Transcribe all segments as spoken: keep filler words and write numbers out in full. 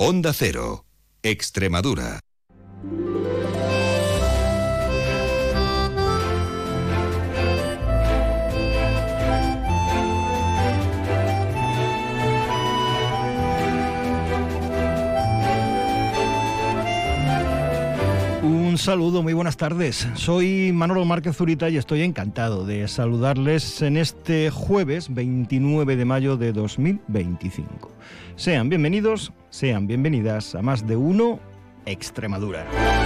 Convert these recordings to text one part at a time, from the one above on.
Onda Cero, Extremadura. Un saludo, muy buenas tardes. Soy Manolo Márquez Zurita y estoy encantado de saludarles en este jueves veintinueve de mayo de dos mil veinticinco. Sean bienvenidos, sean bienvenidas a Más de Uno Extremadura.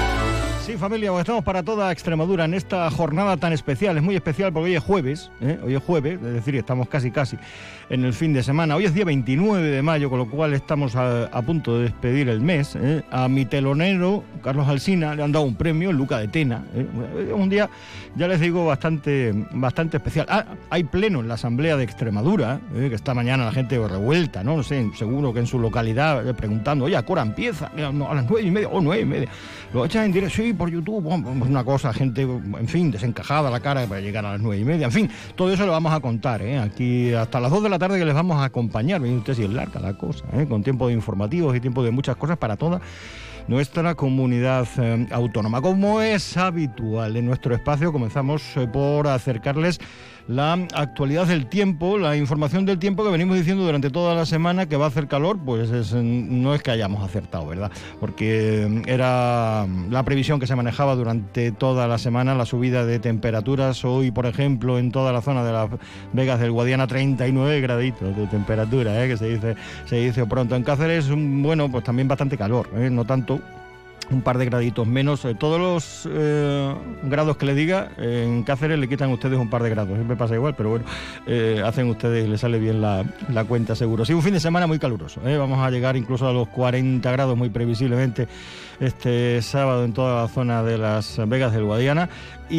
Sí, familia, pues estamos para toda Extremadura en esta jornada tan especial. Es muy especial porque hoy es jueves, ¿eh? Hoy es jueves, es decir, estamos casi casi en el fin de semana. Hoy es día veintinueve de mayo, con lo cual estamos a, a punto de despedir el mes. ¿eh? A mi telonero, Carlos Alsina, le han dado un premio, Luca de Tena. ¿eh? Un día, ya les digo, bastante, bastante especial. Ah, hay pleno en la Asamblea de Extremadura, ¿eh? que esta mañana la gente revuelta, ¿no? No sé, seguro que en su localidad, eh, preguntando, oye, ¿a qué hora empieza? A las nueve y media, o nueve y media. Lo echan en directo, sí, por YouTube, bueno, una cosa, gente, en fin, desencajada la cara para llegar a las nueve y media, en fin, todo eso lo vamos a contar, ¿eh? Aquí hasta las dos de la tarde que les vamos a acompañar. Miren ustedes si es larga la cosa, ¿eh? Con tiempo de informativos y tiempo de muchas cosas para toda nuestra comunidad eh, autónoma. Como es habitual en nuestro espacio, comenzamos eh, por acercarles la actualidad del tiempo, la información del tiempo que venimos diciendo durante toda la semana que va a hacer calor. Pues es, no es que hayamos acertado, ¿verdad? Porque era la previsión que se manejaba durante toda la semana, la subida de temperaturas. Hoy, por ejemplo, en toda la zona de las Vegas del Guadiana, treinta y nueve graditos de temperatura, ¿eh? que se dice, se dice pronto. En Cáceres, bueno, pues también bastante calor, ¿eh? No tanto, un par de graditos menos. Eh, todos los eh, grados que le diga, eh, en Cáceres le quitan ustedes un par de grados. Siempre pasa igual, pero bueno, eh, hacen ustedes, les sale bien la, la cuenta seguro. Sí, un fin de semana muy caluroso, ¿eh? Vamos a llegar incluso a los cuarenta grados muy previsiblemente este sábado en toda la zona de las Vegas del Guadiana.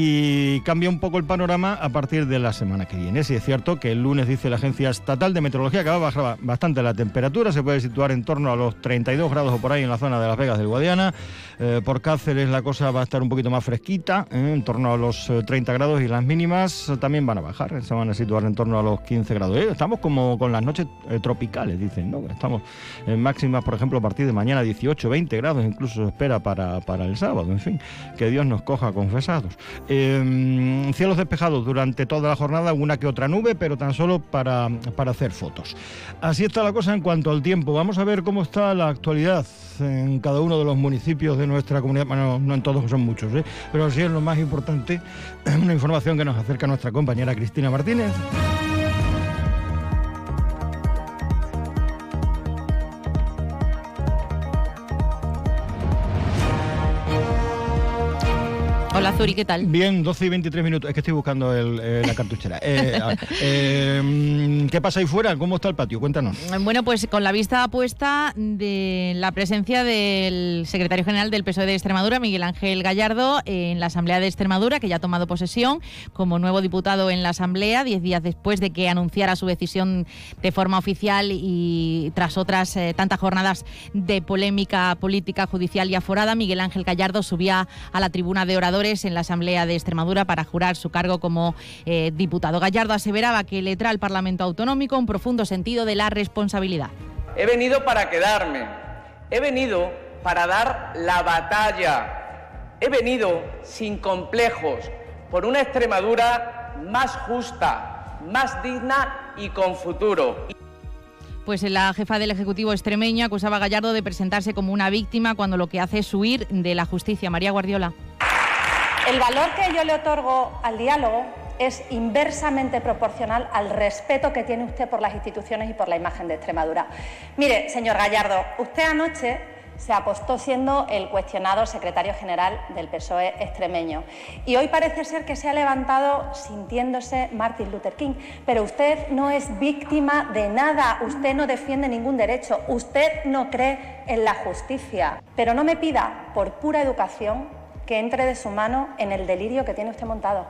Y cambia un poco el panorama a partir de la semana que viene. Sí, es cierto que el lunes dice la Agencia Estatal de Meteorología que va a bajar bastante la temperatura, se puede situar en torno a los treinta y dos grados o por ahí en la zona de las Vegas del Guadiana. Eh, por Cáceres la cosa va a estar un poquito más fresquita, ¿eh? En torno a los eh, treinta grados, y las mínimas también van a bajar, ¿eh? Se van a situar en torno a los quince grados. ¿Eh? Estamos como con las noches eh, tropicales, dicen, ¿no? Estamos en máximas, por ejemplo, a partir de mañana dieciocho, veinte grados, incluso se espera para, para el sábado. En fin, que Dios nos coja confesados. Eh, cielos despejados durante toda la jornada, una que otra nube, pero tan solo para, para hacer fotos. Así está la cosa en cuanto al tiempo. Vamos a ver cómo está la actualidad en cada uno de los municipios de nuestra comunidad. Bueno, no en todos, son muchos, ¿eh? Pero sí es lo más importante, una información que nos acerca nuestra compañera Cristina Martínez. Hola Zuri, ¿qué tal? Bien, doce y veintitrés minutos. Es que estoy buscando el, eh, la cartuchera. Eh, eh, ¿Qué pasa ahí fuera? ¿Cómo está el patio? Cuéntanos. Bueno, pues con la vista puesta de la presencia del secretario general del P S O E de Extremadura, Miguel Ángel Gallardo, en la Asamblea de Extremadura, que ya ha tomado posesión como nuevo diputado en la Asamblea, diez días después de que anunciara su decisión de forma oficial y tras otras eh, tantas jornadas de polémica política, judicial y aforada. Miguel Ángel Gallardo subía a la tribuna de oradores en la Asamblea de Extremadura para jurar su cargo como eh, diputado. Gallardo aseveraba que le trae al Parlamento Autonómico un profundo sentido de la responsabilidad. He venido para quedarme, he venido para dar la batalla, he venido sin complejos por una Extremadura más justa, más digna y con futuro. Pues la jefa del Ejecutivo extremeño acusaba a Gallardo de presentarse como una víctima cuando lo que hace es huir de la justicia. María Guardiola. El valor que yo le otorgo al diálogo es inversamente proporcional al respeto que tiene usted por las instituciones y por la imagen de Extremadura. Mire, señor Gallardo, usted anoche se apostó siendo el cuestionado secretario general del P S O E extremeño y hoy parece ser que se ha levantado sintiéndose Martin Luther King, pero usted no es víctima de nada, usted no defiende ningún derecho, usted no cree en la justicia, pero no me pida, por pura educación, que entre de su mano en el delirio que tiene usted montado.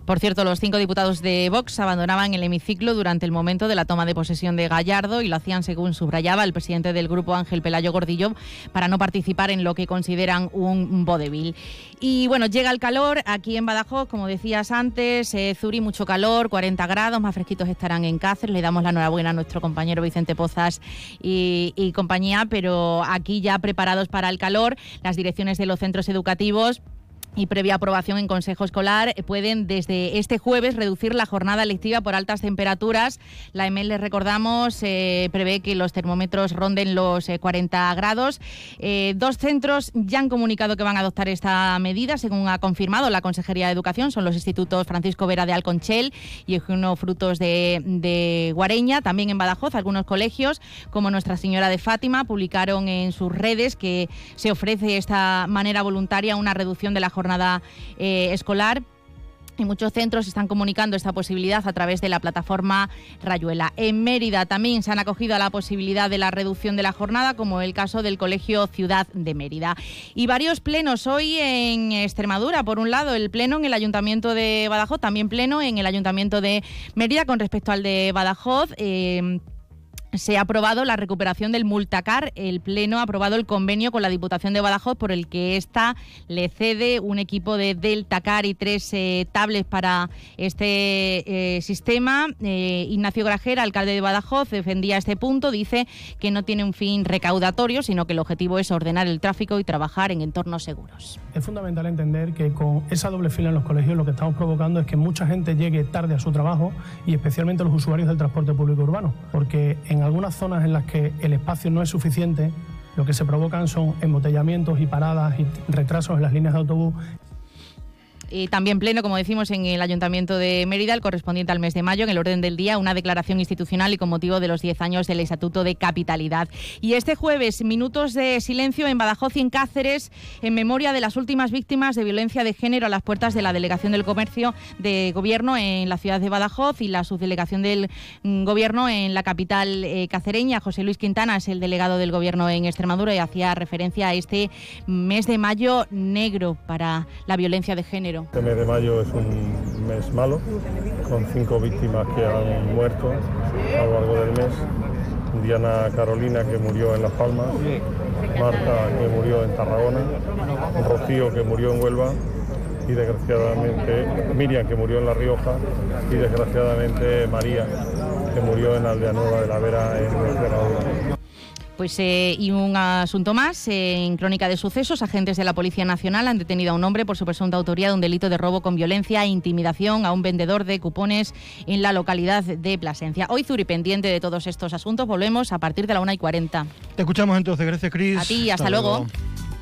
Por cierto, los cinco diputados de Vox abandonaban el hemiciclo durante el momento de la toma de posesión de Gallardo y lo hacían, según subrayaba el presidente del grupo, Ángel Pelayo Gordillo, para no participar en lo que consideran un vodevil. Y bueno, llega el calor aquí en Badajoz, como decías antes, eh, Zuri, mucho calor, cuarenta grados, más fresquitos estarán en Cáceres. Le damos la enhorabuena a nuestro compañero Vicente Pozas y, y compañía, pero aquí ya preparados para el calor, las direcciones de los centros educativos y previa aprobación en Consejo Escolar pueden desde este jueves reducir la jornada lectiva por altas temperaturas. La E M E L, les recordamos, eh, prevé que los termómetros ronden los eh, cuarenta grados. Eh, dos centros ya han comunicado que van a adoptar esta medida, según ha confirmado la Consejería de Educación. Son los institutos Francisco Vera de Alconchel y Eugenio Frutos de, de Guareña. También en Badajoz, algunos colegios, como Nuestra Señora de Fátima, publicaron en sus redes que se ofrece de esta manera voluntaria una reducción de la jornada jornada eh, escolar. Y muchos centros están comunicando esta posibilidad a través de la plataforma Rayuela. En Mérida también se han acogido a la posibilidad de la reducción de la jornada, como el caso del Colegio Ciudad de Mérida. Y varios plenos hoy en Extremadura. Por un lado, el pleno en el Ayuntamiento de Badajoz, también pleno en el Ayuntamiento de Mérida con respecto al de Badajoz. Eh, Se ha aprobado la recuperación del Multacar. El Pleno ha aprobado el convenio con la Diputación de Badajoz por el que ésta le cede un equipo de Deltacar y tres eh, tablets para este eh, sistema. Eh, Ignacio Grajera, alcalde de Badajoz, defendía este punto. Dice que no tiene un fin recaudatorio, sino que el objetivo es ordenar el tráfico y trabajar en entornos seguros. Es fundamental entender que con esa doble fila en los colegios lo que estamos provocando es que mucha gente llegue tarde a su trabajo y especialmente los usuarios del transporte público urbano, porque en En algunas zonas en las que el espacio no es suficiente, lo que se provocan son embotellamientos y paradas y retrasos en las líneas de autobús. Y también pleno, como decimos, en el Ayuntamiento de Mérida, el correspondiente al mes de mayo, en el orden del día, una declaración institucional y con motivo de los diez años del Estatuto de Capitalidad. Y este jueves, minutos de silencio en Badajoz y en Cáceres, en memoria de las últimas víctimas de violencia de género a las puertas de la Delegación del Comercio de Gobierno en la ciudad de Badajoz y la subdelegación del Gobierno en la capital eh, cacereña. José Luis Quintana es el delegado del Gobierno en Extremadura y hacía referencia a este mes de mayo negro para la violencia de género. Este mes de mayo es un mes malo, con cinco víctimas que han muerto a lo largo del mes. Diana Carolina, que murió en Las Palmas, Marta, que murió en Tarragona, Rocío, que murió en Huelva, y desgraciadamente Miriam, que murió en La Rioja, y desgraciadamente María, que murió en Aldea Nueva de la Vera, en Extremadura. Pues eh, y un asunto más, eh, en Crónica de Sucesos, agentes de la Policía Nacional han detenido a un hombre por su presunta autoría de un delito de robo con violencia e intimidación a un vendedor de cupones en la localidad de Plasencia. Hoy, Zuri, pendiente de todos estos asuntos, volvemos a partir de la una y cuarenta. Te escuchamos entonces, gracias, Cris. A ti, hasta, hasta luego. luego.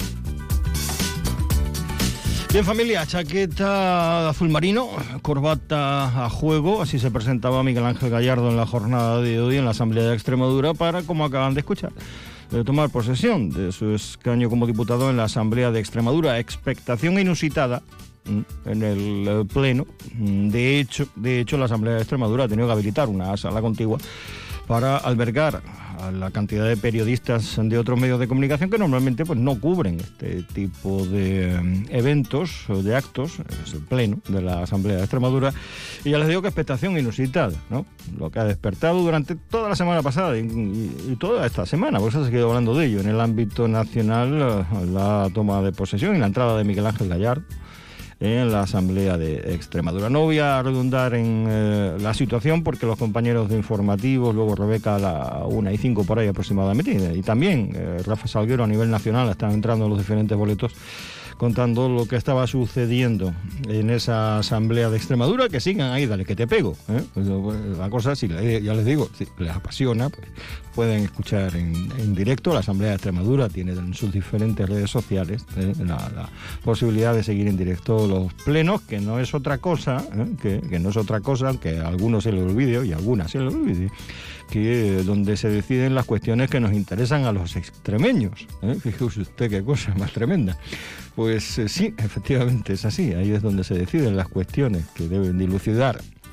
Bien, familia, chaqueta azul marino, corbata a juego, así se presentaba Miguel Ángel Gallardo en la jornada de hoy en la Asamblea de Extremadura para, como acaban de escuchar, de tomar posesión de su escaño como diputado en la Asamblea de Extremadura. Expectación inusitada en el Pleno. De hecho, de hecho, la Asamblea de Extremadura ha tenido que habilitar una sala contigua para albergar a la cantidad de periodistas de otros medios de comunicación que normalmente pues no cubren este tipo de eh, eventos o de actos. Es el pleno de la Asamblea de Extremadura y ya les digo que expectación inusitada, ¿no? Lo que ha despertado durante toda la semana pasada y, y, y toda esta semana, por eso se quedó hablando de ello en el ámbito nacional, la toma de posesión y la entrada de Miguel Ángel Gallardo en la Asamblea de Extremadura. No voy a redundar en eh, la situación porque los compañeros de informativos, luego Rebeca a la una y cinco por ahí aproximadamente, y también eh, Rafa Salguero a nivel nacional están entrando los diferentes boletos contando lo que estaba sucediendo en esa Asamblea de Extremadura, que sigan ahí, dale que te pego, ¿eh? La cosa, si ya les digo, si les apasiona, pues pueden escuchar en, en directo. La Asamblea de Extremadura tiene en sus diferentes redes sociales ¿eh? la, la posibilidad de seguir en directo los plenos, que no es otra cosa, ¿eh? que, que no es otra cosa, aunque a algunos se les olvide y a algunas se les olvide, que donde se deciden las cuestiones que nos interesan a los extremeños. ¿eh? Fíjese usted qué cosa más tremenda. Pues eh, sí, efectivamente es así. Ahí es donde se deciden las cuestiones que deben dilucidar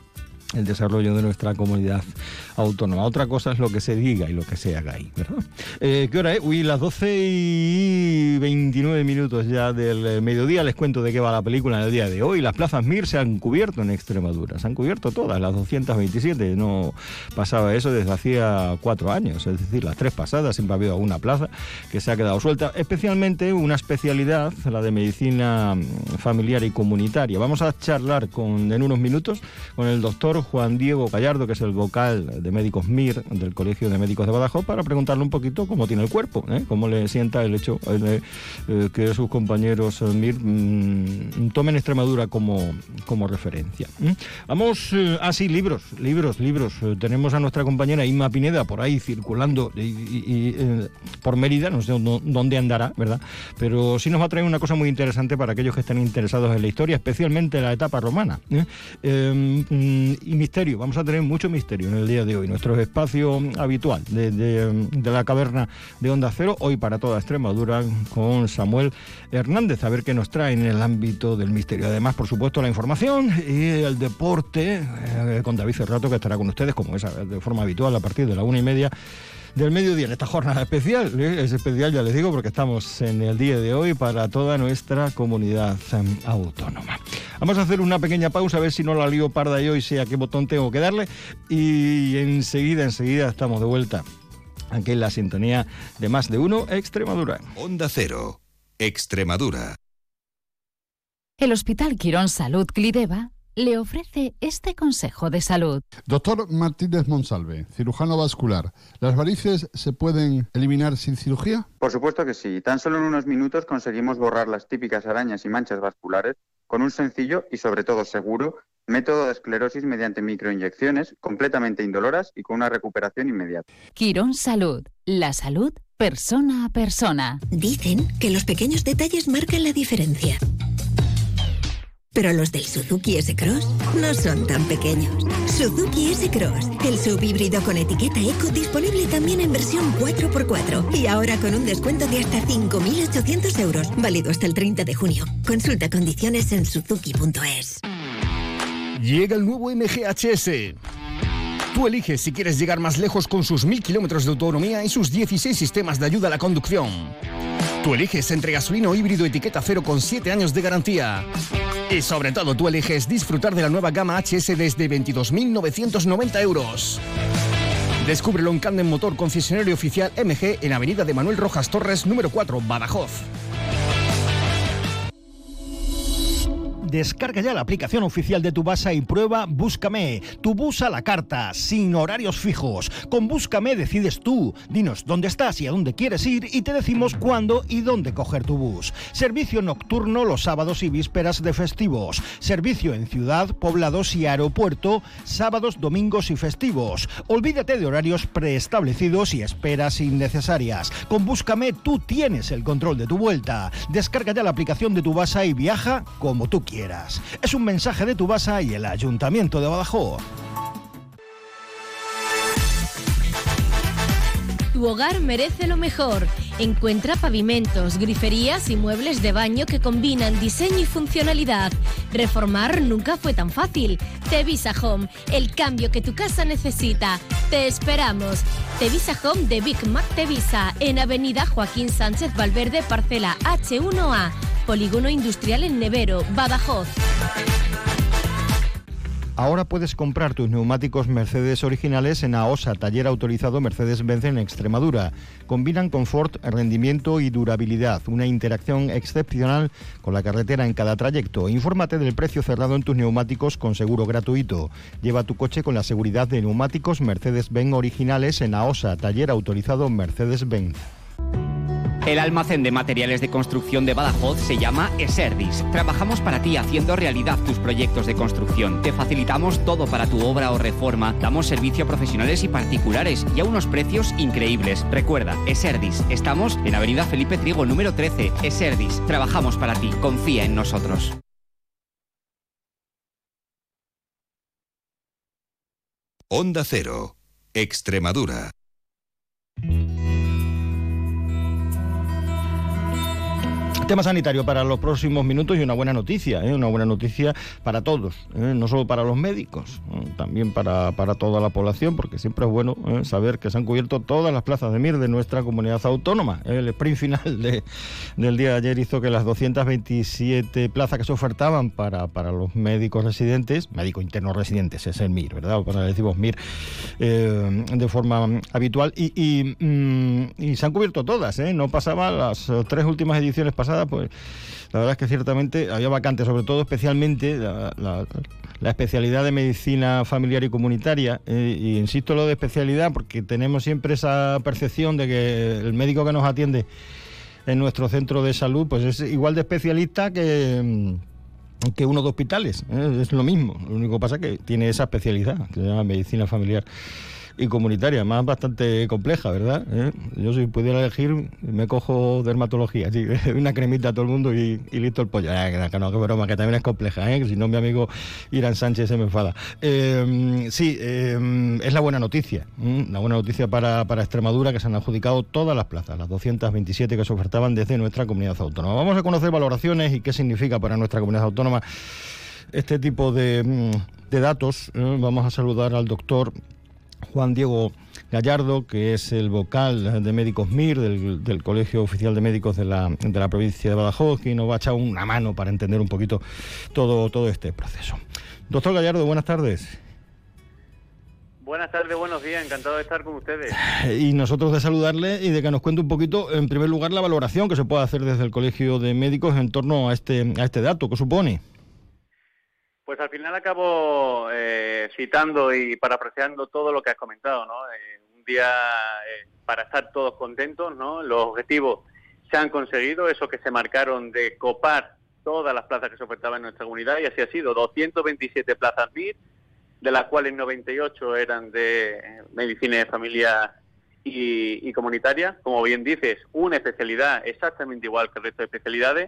el desarrollo de nuestra comunidad autónoma. Otra cosa es lo que se diga y lo que se haga ahí, ¿verdad? Eh, ¿Qué hora es? Uy, las doce y veintinueve minutos ya del mediodía. Les cuento de qué va la película en el día de hoy. Las plazas Mir se han cubierto en Extremadura. Se han cubierto todas, las doscientas veintisiete. No pasaba eso desde hacía cuatro años. Es decir, las tres pasadas siempre ha habido alguna plaza que se ha quedado suelta. Especialmente una especialidad, la de medicina familiar y comunitaria. Vamos a charlar con, en unos minutos con el doctor Juan Diego Gallardo, que es el vocal de Médicos Mir del Colegio de Médicos de Badajoz, para preguntarle un poquito cómo tiene el cuerpo, ¿eh? Cómo le sienta el hecho de eh, que sus compañeros Mir mmm, tomen Extremadura como, como referencia. ¿eh? Vamos, eh, ah sí, libros, libros, libros. Eh, tenemos a nuestra compañera Inma Pineda por ahí circulando y, y, y, eh, por Mérida, no sé dónde andará, ¿verdad? Pero sí nos va a traer una cosa muy interesante para aquellos que estén interesados en la historia, especialmente la etapa romana. ¿eh? Eh, y misterio, vamos a tener mucho misterio en el día de hoy. Nuestro espacio habitual de, de, de la caverna de Onda Cero, hoy para toda Extremadura, con Samuel Hernández, a ver qué nos trae en el ámbito del misterio. Además, por supuesto, la información y el deporte, eh, con David Cerrato, que estará con ustedes, como es de forma habitual, a partir de la una y media del mediodía en esta jornada especial. ¿eh? Es especial, ya les digo, porque estamos en el día de hoy para toda nuestra comunidad um, autónoma. Vamos a hacer una pequeña pausa, a ver si no la lío parda y hoy sé a qué botón tengo que darle, y enseguida, enseguida estamos de vuelta aquí en la sintonía de Más de Uno Extremadura. Onda Cero, Extremadura. El Hospital Quirón Salud Clideva le ofrece este consejo de salud. Doctor Martínez Monsalve, cirujano vascular. ¿Las varices se pueden eliminar sin cirugía? Por supuesto que sí. Tan solo en unos minutos conseguimos borrar las típicas arañas y manchas vasculares con un sencillo y sobre todo seguro método de esclerosis mediante microinyecciones completamente indoloras y con una recuperación inmediata. Quirón Salud. La salud persona a persona. Dicen que los pequeños detalles marcan la diferencia. Pero los del Suzuki S-Cross no son tan pequeños. Suzuki S-Cross, el subhíbrido con etiqueta eco, disponible también en versión cuatro por cuatro. Y ahora con un descuento de hasta cinco mil ochocientos euros, válido hasta el treinta de junio. Consulta condiciones en suzuki punto es. Llega el nuevo M G H S. Tú eliges si quieres llegar más lejos con sus mil kilómetros de autonomía y sus dieciséis sistemas de ayuda a la conducción. Tú eliges entre gasolina o híbrido etiqueta cero con siete años de garantía. Y sobre todo tú eliges disfrutar de la nueva gama H S desde veintidós mil novecientos noventa euros. Descúbrelo en Candem Motor, concesionario oficial M G, en Avenida de Manuel Rojas Torres, número cuatro, Badajoz. Descarga ya la aplicación oficial de Tubasa y prueba Búscame, tu bus a la carta, sin horarios fijos. Con Búscame decides tú. Dinos dónde estás y a dónde quieres ir y te decimos cuándo y dónde coger tu bus. Servicio nocturno los sábados y vísperas de festivos. Servicio en ciudad, poblados y aeropuerto, sábados, domingos y festivos. Olvídate de horarios preestablecidos y esperas innecesarias. Con Búscame tú tienes el control de tu vuelta. Descarga ya la aplicación de Tubasa y viaja como tú quieras. Es un mensaje de Tubasa y el Ayuntamiento de Badajoz. Tu hogar merece lo mejor. Encuentra pavimentos, griferías y muebles de baño que combinan diseño y funcionalidad. Reformar nunca fue tan fácil. Tevisa Home, el cambio que tu casa necesita. Te esperamos. Tevisa Home de Big Mac Tevisa, en Avenida Joaquín Sánchez Valverde, parcela hache uno a. Polígono Industrial en Nevero, Badajoz. Ahora puedes comprar tus neumáticos Mercedes originales en AOSA, taller autorizado Mercedes-Benz en Extremadura. Combinan confort, rendimiento y durabilidad, una interacción excepcional con la carretera en cada trayecto. Infórmate del precio cerrado en tus neumáticos con seguro gratuito. Lleva tu coche con la seguridad de neumáticos Mercedes-Benz originales en AOSA, taller autorizado Mercedes-Benz. El almacén de materiales de construcción de Badajoz se llama Eserdis. Trabajamos para ti haciendo realidad tus proyectos de construcción. Te facilitamos todo para tu obra o reforma. Damos servicio a profesionales y particulares y a unos precios increíbles. Recuerda, Eserdis. Estamos en Avenida Felipe Trigo, número trece. Eserdis. Trabajamos para ti. Confía en nosotros. Onda Cero, Extremadura. Tema sanitario para los próximos minutos y una buena noticia, ¿eh? Una buena noticia para todos, ¿eh? No solo para los médicos, ¿eh? También para, para toda la población, porque siempre es bueno, ¿eh? Saber que se han cubierto todas las plazas de M I R de nuestra comunidad autónoma. El sprint final de, del día de ayer hizo que las doscientas veintisiete plazas que se ofertaban para, para los médicos residentes, médicos internos residentes, es el M I R, ¿verdad? O para decimos M I R eh, de forma habitual, y, y, mm, y se han cubierto todas, ¿eh? No pasaba las tres últimas ediciones pasadas. Pues la verdad es que ciertamente había vacantes, sobre todo especialmente la, la, la especialidad de medicina familiar y comunitaria, eh, y insisto lo de especialidad porque tenemos siempre esa percepción de que el médico que nos atiende en nuestro centro de salud pues es igual de especialista que, que uno de hospitales, ¿eh? Es lo mismo, lo único que pasa es que tiene esa especialidad que se llama medicina familiar y comunitaria, además bastante compleja, ¿verdad? ¿Eh? Yo si pudiera elegir me cojo dermatología, sí, una cremita a todo el mundo y, y listo el pollo. Eh, que no, que broma, que también es compleja, ¿eh? Que si no mi amigo Irán Sánchez se me enfada. Eh, sí, eh, es la buena noticia, ¿eh? La buena noticia para, para Extremadura, que se han adjudicado todas las plazas, las doscientas veintisiete que se ofertaban desde nuestra comunidad autónoma. Vamos a conocer valoraciones y qué significa para nuestra comunidad autónoma este tipo de, de datos. ¿eh? Vamos a saludar al doctor Juan Diego Gallardo, que es el vocal de Médicos M I R del, del Colegio Oficial de Médicos de la, de la provincia de Badajoz, que nos va a echar una mano para entender un poquito todo, todo este proceso. Doctor Gallardo, buenas tardes. Buenas tardes, buenos días, encantado de estar con ustedes. Y nosotros de saludarle y de que nos cuente un poquito, en primer lugar, la valoración que se puede hacer desde el Colegio de Médicos en torno a este, a este dato. ¿Qué supone? Pues al final acabo eh, citando y parafraseando todo lo que has comentado, ¿no? Eh, un día eh, para estar todos contentos, ¿no? Los objetivos se han conseguido, eso que se marcaron de copar todas las plazas que se ofertaban en nuestra comunidad, y así ha sido, doscientas veintisiete plazas M I R, de las cuales noventa y ocho eran de medicina de familia y, y comunitaria. Como bien dices, una especialidad exactamente igual que el resto de especialidades,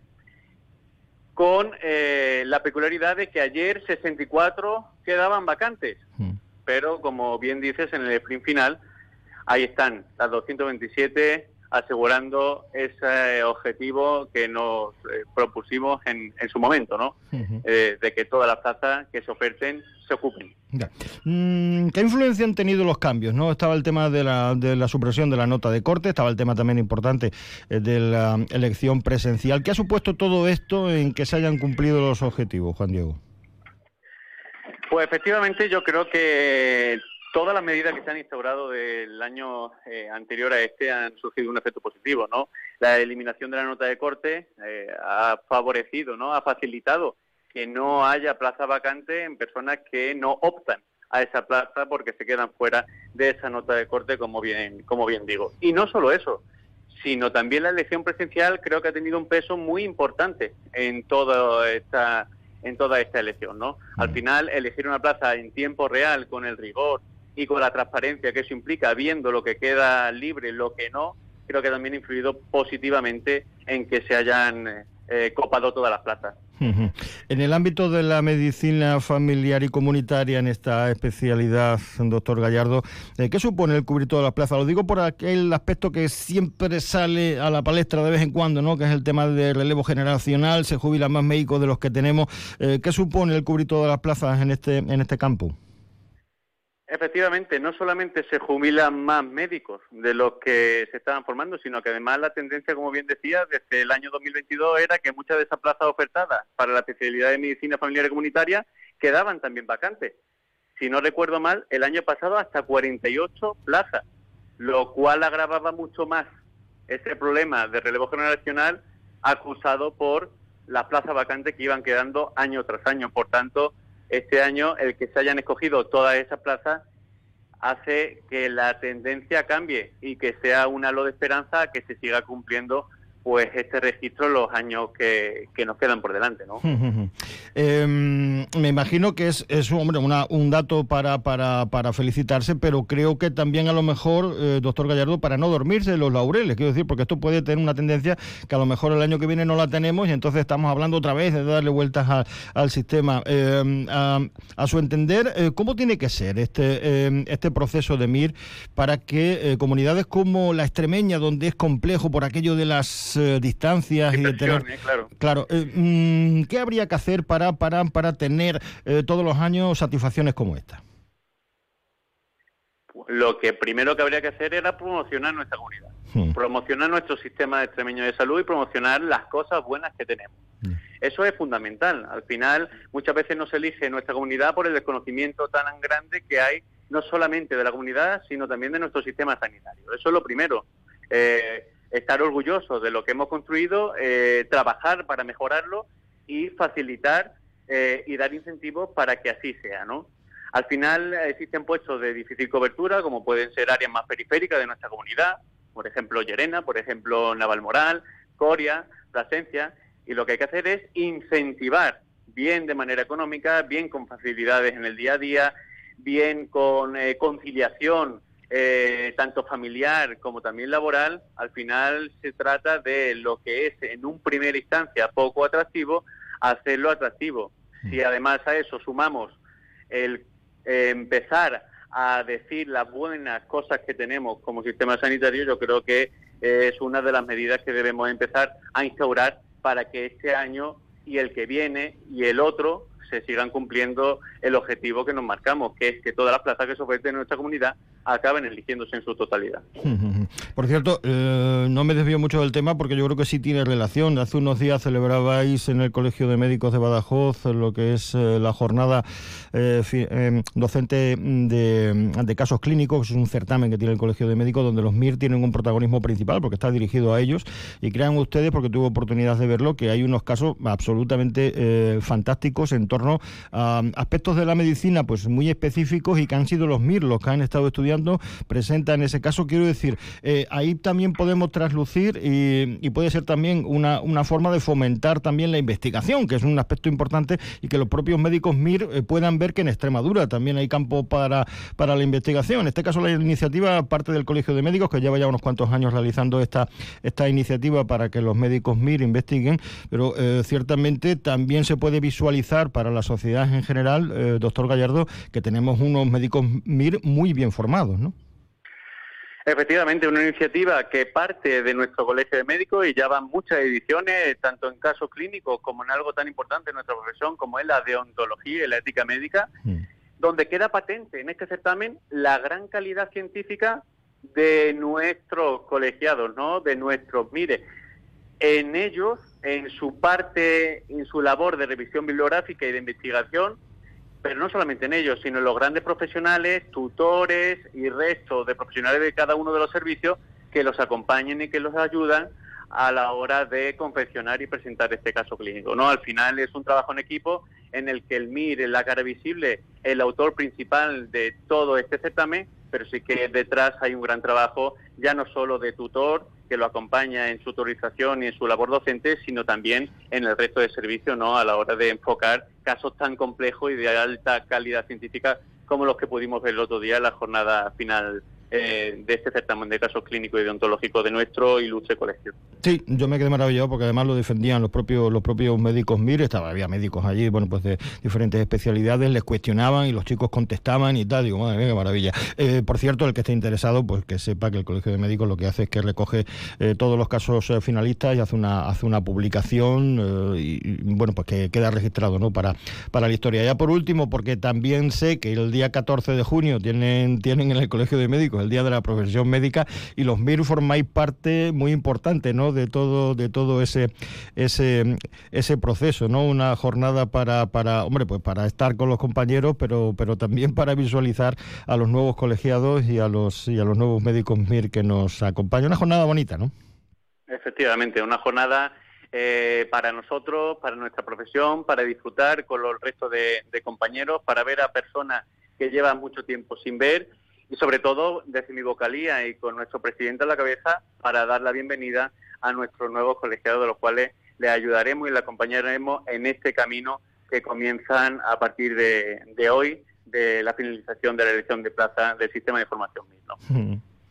con eh, la peculiaridad de que ayer sesenta y cuatro quedaban vacantes, mm. pero como bien dices, en el sprint final, ahí están las doscientas veintisiete asegurando ese objetivo que nos eh, propusimos en, en su momento, ¿no? Uh-huh. Eh, de que todas las plazas que se oferten se ocupen. Ya. ¿Qué influencia han tenido los cambios, no? Estaba el tema de la, de la supresión de la nota de corte, estaba el tema también importante eh, de la elección presencial. ¿Qué ha supuesto todo esto en que se hayan cumplido los objetivos, Juan Diego? Pues efectivamente yo creo que todas las medidas que se han instaurado del año eh, anterior a este han surgido un efecto positivo, ¿no? La eliminación de la nota de corte eh, ha favorecido, ¿no? Ha facilitado que no haya plaza vacante en personas que no optan a esa plaza porque se quedan fuera de esa nota de corte, como bien, como bien digo. Y no solo eso, sino también la elección presencial creo que ha tenido un peso muy importante en toda esta, en toda esta elección, ¿no? Al final, elegir una plaza en tiempo real, con el rigor y con la transparencia que eso implica, viendo lo que queda libre, lo que no, creo que también ha influido positivamente en que se hayan eh, copado todas las plazas. Uh-huh. En el ámbito de la medicina familiar y comunitaria, en esta especialidad, doctor Gallardo, eh, ¿qué supone el cubrir todas las plazas? Lo digo por aquel aspecto que siempre sale a la palestra de vez en cuando, ¿no? Que es el tema del relevo generacional, se jubilan más médicos de los que tenemos. Eh, ¿Qué supone el cubrir todas las plazas en este, en este campo? Efectivamente, no solamente se jubilan más médicos de los que se estaban formando, sino que además la tendencia, como bien decía, desde el año dos mil veintidós era que muchas de esas plazas ofertadas para la especialidad de medicina familiar y comunitaria quedaban también vacantes. Si no recuerdo mal, el año pasado hasta cuarenta y ocho plazas, lo cual agravaba mucho más ese problema de relevo generacional acusado por las plazas vacantes que iban quedando año tras año. Por tanto, este año el que se hayan escogido todas esas plazas hace que la tendencia cambie y que sea un halo de esperanza que se siga cumpliendo pues este registro los años que, que nos quedan por delante, ¿no? eh, me imagino que es, es hombre, una, un dato para, para, para felicitarse, pero creo que también a lo mejor, eh, doctor Gallardo, para no dormirse en los laureles, quiero decir, porque esto puede tener una tendencia que a lo mejor el año que viene no la tenemos y entonces estamos hablando otra vez de darle vueltas a, al sistema. Eh, a, a su entender, eh, ¿cómo tiene que ser este, eh, este proceso de M I R para que eh, comunidades como la extremeña, donde es complejo por aquello de las las eh, distancias y, y de tener... Eh, claro. Claro. Eh, mm, ¿Qué habría que hacer para, para, para tener eh, todos los años satisfacciones como esta? Lo que primero que habría que hacer era promocionar nuestra comunidad, hmm. promocionar nuestro sistema extremeño de salud y promocionar las cosas buenas que tenemos. Hmm. Eso es fundamental. Al final, muchas veces no se elige nuestra comunidad por el desconocimiento tan grande que hay, no solamente de la comunidad, sino también de nuestro sistema sanitario. Eso es lo primero. Eh, estar orgullosos de lo que hemos construido, eh, trabajar para mejorarlo y facilitar eh, y dar incentivos para que así sea, ¿no? Al final existen puestos de difícil cobertura, como pueden ser áreas más periféricas de nuestra comunidad, por ejemplo Llerena, por ejemplo Navalmoral, Coria, Plasencia, y lo que hay que hacer es incentivar, bien de manera económica, bien con facilidades en el día a día, bien con eh, conciliación, eh, tanto familiar como también laboral. Al final se trata de lo que es en un primera instancia poco atractivo, hacerlo atractivo. Si además a eso sumamos el Eh, empezar a decir las buenas cosas que tenemos como sistema sanitario, yo creo que eh, es una de las medidas que debemos empezar a instaurar para que este año y el que viene y el otro se sigan cumpliendo el objetivo que nos marcamos, que es que todas las plazas que se ofrecen en nuestra comunidad acaben eligiéndose en su totalidad. Por cierto, eh, no me desvío mucho del tema porque yo creo que sí tiene relación. Hace unos días celebrabais en el Colegio de Médicos de Badajoz lo que es eh, la jornada eh, fi, eh, docente de, de casos clínicos, es un certamen que tiene el Colegio de Médicos donde los M I R tienen un protagonismo principal porque está dirigido a ellos, y crean ustedes, porque tuve oportunidad de verlo, que hay unos casos absolutamente eh, fantásticos en torno a aspectos de la medicina pues muy específicos y que han sido los M I R los que han estado estudiando, presentan ese caso. Quiero decir, eh, ahí también podemos traslucir y, y puede ser también una, una forma de fomentar también la investigación, que es un aspecto importante, y que los propios médicos M I R eh, puedan ver que en Extremadura también hay campo para, para la investigación. En este caso la iniciativa parte del Colegio de Médicos, que lleva ya unos cuantos años realizando esta, esta iniciativa para que los médicos M I R investiguen, pero eh, ciertamente también se puede visualizar para la sociedad en general, eh, doctor Gallardo, que tenemos unos médicos M I R muy bien formados, ¿no? Efectivamente, una iniciativa que parte de nuestro Colegio de Médicos y ya van muchas ediciones, tanto en casos clínicos como en algo tan importante en nuestra profesión como es la deontología y la ética médica, mm. donde queda patente en este certamen la gran calidad científica de nuestros colegiados, ¿no? De nuestros, mire, en ellos, en su parte, en su labor de revisión bibliográfica y de investigación, pero no solamente en ellos, sino en los grandes profesionales, tutores y resto de profesionales de cada uno de los servicios que los acompañen y que los ayudan a la hora de confeccionar y presentar este caso clínico, ¿no? Al final es un trabajo en equipo en el que el M I R es la cara visible, el autor principal de todo este certamen, pero sí que detrás hay un gran trabajo, ya no solo de tutor, que lo acompaña en su autorización y en su labor docente, sino también en el resto de servicios, ¿no? A la hora de enfocar casos tan complejos y de alta calidad científica como los que pudimos ver el otro día en la jornada final eh, de este certamen de casos clínicos y deontológicos de nuestro ilustre colegio. Sí, yo me quedé maravillado porque además lo defendían los propios los propios médicos M I R, estaba, había médicos allí, bueno, pues de diferentes especialidades, les cuestionaban y los chicos contestaban y tal, digo, madre mía, qué maravilla. Eh, por cierto, el que esté interesado, pues que sepa que el Colegio de Médicos lo que hace es que recoge eh, todos los casos eh, finalistas y hace una hace una publicación eh, y, y, bueno, pues que queda registrado, ¿no? Para, para la historia. Ya por último, porque también sé que el día catorce de junio tienen, tienen en el Colegio de Médicos el Día de la Profesión Médica, y los M I R formáis parte muy importante, ¿no? De todo, de todo ese, ese, ese proceso, ¿no? Una jornada para, para, hombre, pues para estar con los compañeros, pero, pero también para visualizar a los nuevos colegiados y a los, y a los nuevos médicos M I R que nos acompañan. Una jornada bonita, ¿no? Efectivamente, una jornada eh, para nosotros, para nuestra profesión, para disfrutar con los restos de, de compañeros, para ver a personas que llevan mucho tiempo sin ver, y sobre todo desde mi vocalía y con nuestro presidente a la cabeza, para dar la bienvenida a nuestros nuevos colegiados, de los cuales les ayudaremos y les acompañaremos en este camino que comienzan a partir de, de hoy, de la finalización de la elección de plaza del sistema de formación M I R, ¿no?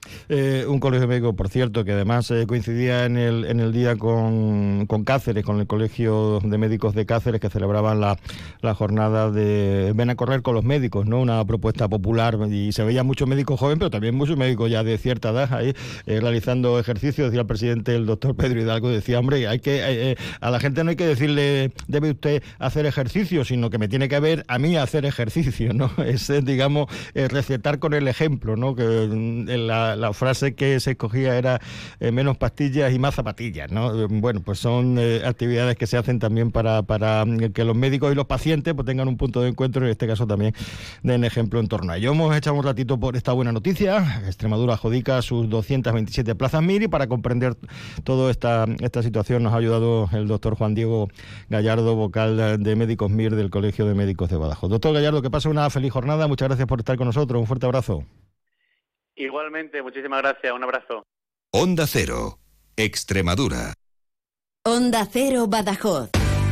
Eh, un colegio médico, por cierto, que además eh, coincidía en el, en el día con, con Cáceres, con el Colegio de Médicos de Cáceres, que celebraban la, la jornada de Ven a correr con los médicos, ¿no? Una propuesta popular, y se veía muchos médicos jóvenes, pero también muchos médicos ya de cierta edad ahí eh, realizando ejercicio. Decía el presidente, el doctor Pedro Hidalgo, decía, hombre, hay que eh, a la gente no hay que decirle debe usted hacer ejercicio, sino que me tiene que ver a mí hacer ejercicio, ¿no? Es, digamos, eh, recetar con el ejemplo, ¿no? Que en la La frase que se escogía era eh, menos pastillas y más zapatillas, ¿no? Bueno, pues son eh, actividades que se hacen también para, para que los médicos y los pacientes pues tengan un punto de encuentro, y en este caso también den ejemplo en torno a ello. Hemos echado un ratito por esta buena noticia. Extremadura adjudica sus doscientas veintisiete plazas M I R, y para comprender toda esta, esta situación nos ha ayudado el doctor Juan Diego Gallardo, vocal de Médicos M I R del Colegio de Médicos de Badajoz. Doctor Gallardo, que pase una feliz jornada. Muchas gracias por estar con nosotros. Un fuerte abrazo. Igualmente, muchísimas gracias. Un abrazo. Onda Cero, Extremadura. Onda Cero Badajoz.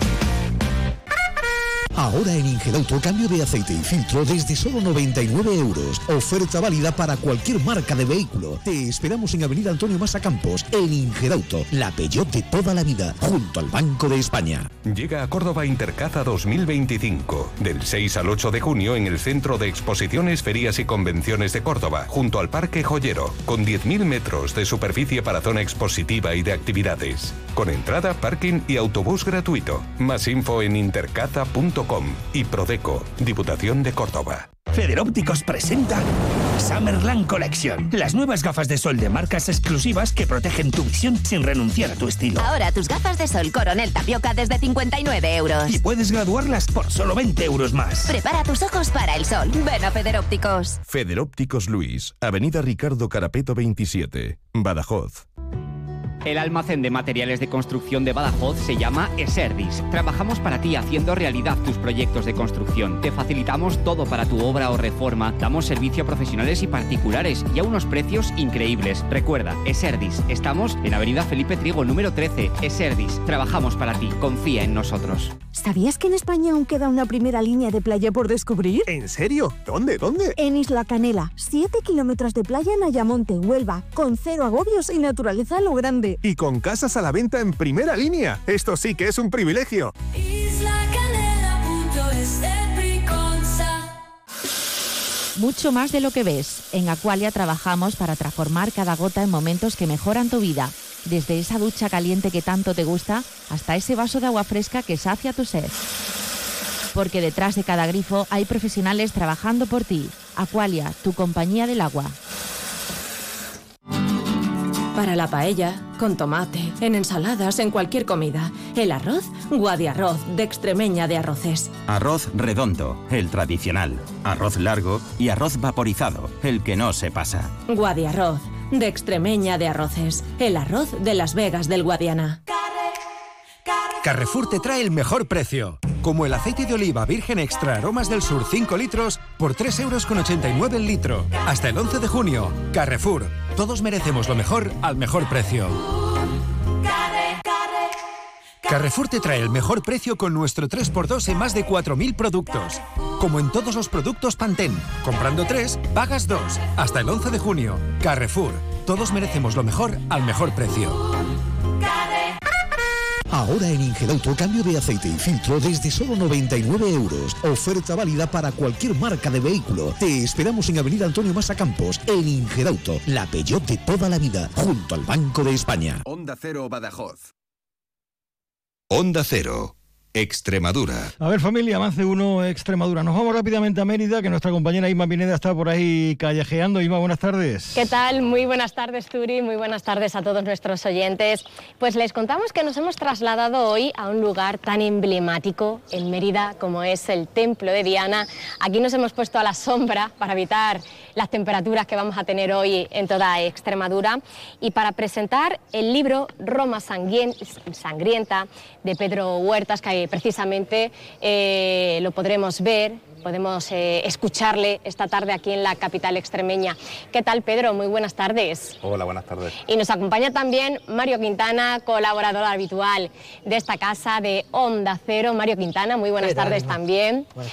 Ahora en Ingelauto, cambio de aceite y filtro desde solo noventa y nueve euros. Oferta válida para cualquier marca de vehículo. Te esperamos en Avenida Antonio Masa Campos, en Ingelauto, la Peugeot de toda la vida, junto al Banco de España. Llega a Córdoba Intercaza dos mil veinticinco, del seis al ocho de junio en el Centro de Exposiciones, Ferias y Convenciones de Córdoba, junto al Parque Joyero, con diez mil metros de superficie para zona expositiva y de actividades. Con entrada, parking y autobús gratuito. Más info en intercaza punto com y Prodeco, Diputación de Córdoba. Federópticos presenta Summerland Collection, las nuevas gafas de sol de marcas exclusivas que protegen tu visión sin renunciar a tu estilo. Ahora tus gafas de sol Coronel Tapioca desde cincuenta y nueve euros. Y puedes graduarlas por solo veinte euros más. Prepara tus ojos para el sol. Ven a Federópticos. Federópticos Luis, Avenida Ricardo Carapeto veintisiete, Badajoz. El almacén de materiales de construcción de Badajoz se llama Eserdis. Trabajamos para ti haciendo realidad tus proyectos de construcción. Te facilitamos todo para tu obra o reforma. Damos servicio a profesionales y particulares y a unos precios increíbles. Recuerda, Eserdis. Estamos en Avenida Felipe Trigo, número trece. Eserdis. Trabajamos para ti. Confía en nosotros. ¿Sabías que en España aún queda una primera línea de playa por descubrir? ¿En serio? ¿Dónde? ¿Dónde? En Isla Canela. Siete kilómetros de playa en Ayamonte, Huelva, con cero agobios y naturaleza a lo grande. Y con casas a la venta en primera línea. Esto sí que es un privilegio. Mucho más de lo que ves. En Aqualia trabajamos para transformar cada gota en momentos que mejoran tu vida. Desde esa ducha caliente que tanto te gusta hasta ese vaso de agua fresca que sacia tu sed. Porque detrás de cada grifo hay profesionales trabajando por ti. Aqualia, tu compañía del agua. Para la paella, con tomate, en ensaladas, en cualquier comida. El arroz, Guadiarroz, de Extremeña de Arroces. Arroz redondo, el tradicional. Arroz largo y arroz vaporizado, el que no se pasa. Guadiarroz, de Extremeña de Arroces. El arroz de Las Vegas del Guadiana. Carrefour te trae el mejor precio. Como el aceite de oliva virgen extra aromas del sur cinco litros por tres euros con ochenta y nueve el litro. Hasta el once de junio. Carrefour. Todos merecemos lo mejor al mejor precio. Carrefour te trae el mejor precio con nuestro tres por dos en más de cuatro mil productos. Como en todos los productos Pantene. Comprando tres, pagas dos. Hasta el once de junio. Carrefour. Todos merecemos lo mejor al mejor precio. Ahora en Ingelauto, cambio de aceite y filtro desde solo noventa y nueve euros. Oferta válida para cualquier marca de vehículo. Te esperamos en Avenida Antonio Masa Campos, en Ingelauto, la Peugeot de toda la vida, junto al Banco de España. Onda Cero Badajoz. Onda Cero, Extremadura. A ver, familia, más de uno Extremadura. Nos vamos rápidamente a Mérida, que nuestra compañera Isma Pineda está por ahí callejeando. Isma, buenas tardes. ¿Qué tal? Muy buenas tardes, Turi. Muy buenas tardes a todos nuestros oyentes. Pues les contamos que nos hemos trasladado hoy a un lugar tan emblemático en Mérida como es el Templo de Diana. Aquí nos hemos puesto a la sombra para evitar las temperaturas que vamos a tener hoy en toda Extremadura y para presentar el libro Roma Sangrienta de Pedro Huertas, que precisamente eh, lo podremos ver, podemos eh, escucharle esta tarde aquí en la capital extremeña. ¿Qué tal, Pedro? Muy buenas tardes. Hola, buenas tardes. Y nos acompaña también Mario Quintana, colaborador habitual de esta casa de Onda Cero. Mario Quintana, muy buenas tardes también. Buenas tardes.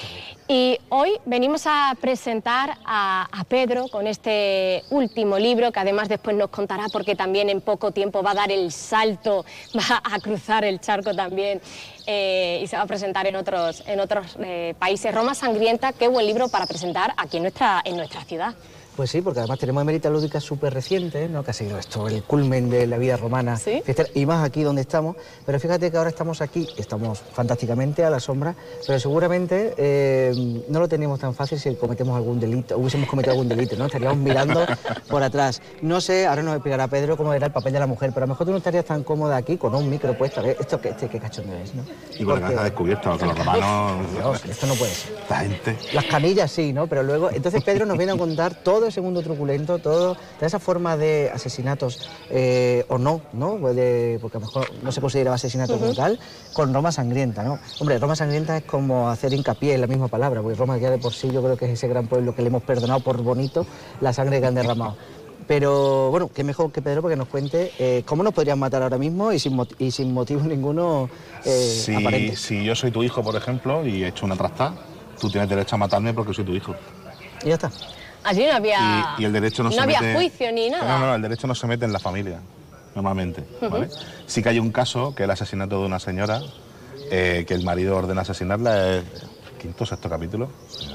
Y hoy venimos a presentar a, a Pedro con este último libro, que además después nos contará, porque también en poco tiempo va a dar el salto, va a cruzar el charco también eh, y se va a presentar en otros, en otros eh, países. Roma Sangrienta, qué buen libro para presentar aquí en nuestra, en nuestra ciudad. Pues sí, porque además tenemos Hemerita Lúdica súper reciente, ¿no? Que ha sido esto, el culmen de la vida romana, ¿sí? Y más aquí donde estamos. Pero fíjate que ahora estamos aquí, estamos fantásticamente a la sombra, pero seguramente eh, no lo teníamos tan fácil si cometemos algún delito, hubiésemos cometido algún delito, ¿no? Estaríamos mirando por atrás. No sé, ahora nos explicará Pedro cómo era el papel de la mujer, pero a lo mejor tú no estarías tan cómoda aquí con un micro puesto. A ver, esto que este, qué cachondo es, ¿no? Y con la cabeza descubierta, con los romanos... Dios, esto no puede ser. Esta gente... Las canillas sí, ¿no? Pero luego... Entonces Pedro nos viene a contar todo ese mundo truculento, todo, toda esa forma de asesinatos, eh, o no, ¿no? De, porque a lo mejor no se consideraba asesinato uh-huh. como tal, con Roma Sangrienta, ¿no? Hombre, Roma Sangrienta es como hacer hincapié en la misma palabra, porque Roma ya de por sí yo creo que es ese gran pueblo que le hemos perdonado por bonito la sangre que han derramado. Pero bueno, qué mejor que Pedro porque nos cuente eh, cómo nos podrían matar ahora mismo y sin, mot y sin motivo ninguno eh, si, aparente. Si yo soy tu hijo, por ejemplo, y he hecho una trastada, tú tienes derecho a matarme porque soy tu hijo. Y ya está. Allí no había, y, y el derecho no, no se había mete, juicio ni nada. No, no, el derecho no se mete en la familia, normalmente. Uh-huh. ¿Vale? Sí que hay un caso, que es el asesinato de una señora, eh, que el marido ordena asesinarla, es quinto o sexto capítulo,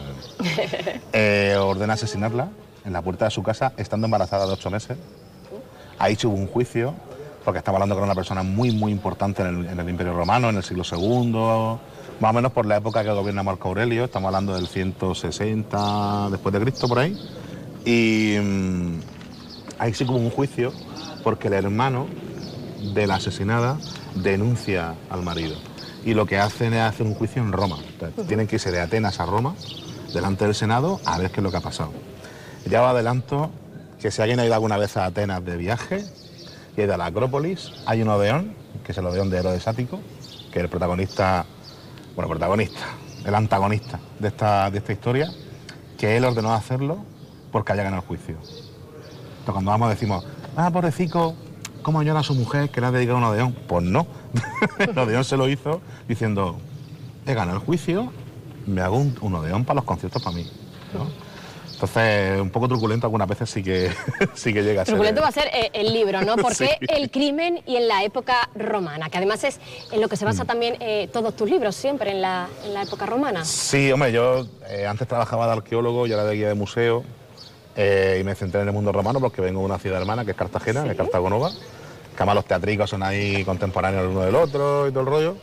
eh, ordena asesinarla en la puerta de su casa, estando embarazada de ocho meses. Ahí hubo un juicio, porque estamos hablando con una persona muy, muy importante en el, en el Imperio Romano, en el siglo segundo, más o menos por la época que gobierna Marco Aurelio, estamos hablando del ciento sesenta después de Cristo, por ahí. Y mmm, ahí sí hubo un juicio, porque el hermano de la asesinada denuncia al marido. Y lo que hacen es hacer un juicio en Roma. Entonces, tienen que irse de Atenas a Roma, delante del Senado, a ver qué es lo que ha pasado. Ya os adelanto que si alguien ha ido alguna vez a Atenas de viaje y ha ido a la Acrópolis, hay un odeón, que es el odeón de Herodes Ático, que es el protagonista, bueno, protagonista, el antagonista de esta, de esta historia, que él ordenó hacerlo porque haya ganado el juicio. Entonces cuando vamos decimos, ah, pobrecito, ¿cómo añora a su mujer que le ha dedicado un odeón? Pues no, el odeón se lo hizo diciendo, he ganado el juicio, me hago un, un odeón para los conciertos para mí, ¿no? Entonces, un poco truculento algunas veces sí que, sí que llega a ser... Truculento va a ser eh, el libro, ¿no? Porque sí. El crimen y en la época romana, que además es en lo que se basa mm. también eh, todos tus libros, siempre en la, en la época romana. Sí, hombre, yo eh, antes trabajaba de arqueólogo y ahora de guía de museo eh, y me centré en el mundo romano porque vengo de una ciudad hermana que es Cartagena, ¿sí? De Cartagonova, que además los teatricos son ahí contemporáneos el uno del otro y todo el rollo.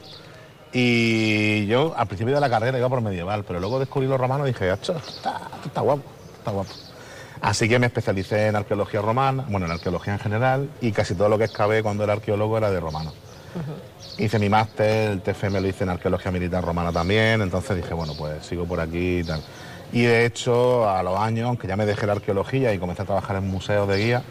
Y yo al principio de la carrera iba por medieval, pero luego descubrí los romanos y dije, esto está, está guapo. Está guapo. Así que me especialicé en arqueología romana, bueno, en arqueología en general, y casi todo lo que excavé cuando era arqueólogo era de romano. Uh-huh. Hice mi máster, el T F M lo hice en arqueología militar romana también, entonces dije, bueno, pues sigo por aquí y tal. Y de hecho, a los años, aunque ya me dejé la arqueología y comencé a trabajar en museos de guía,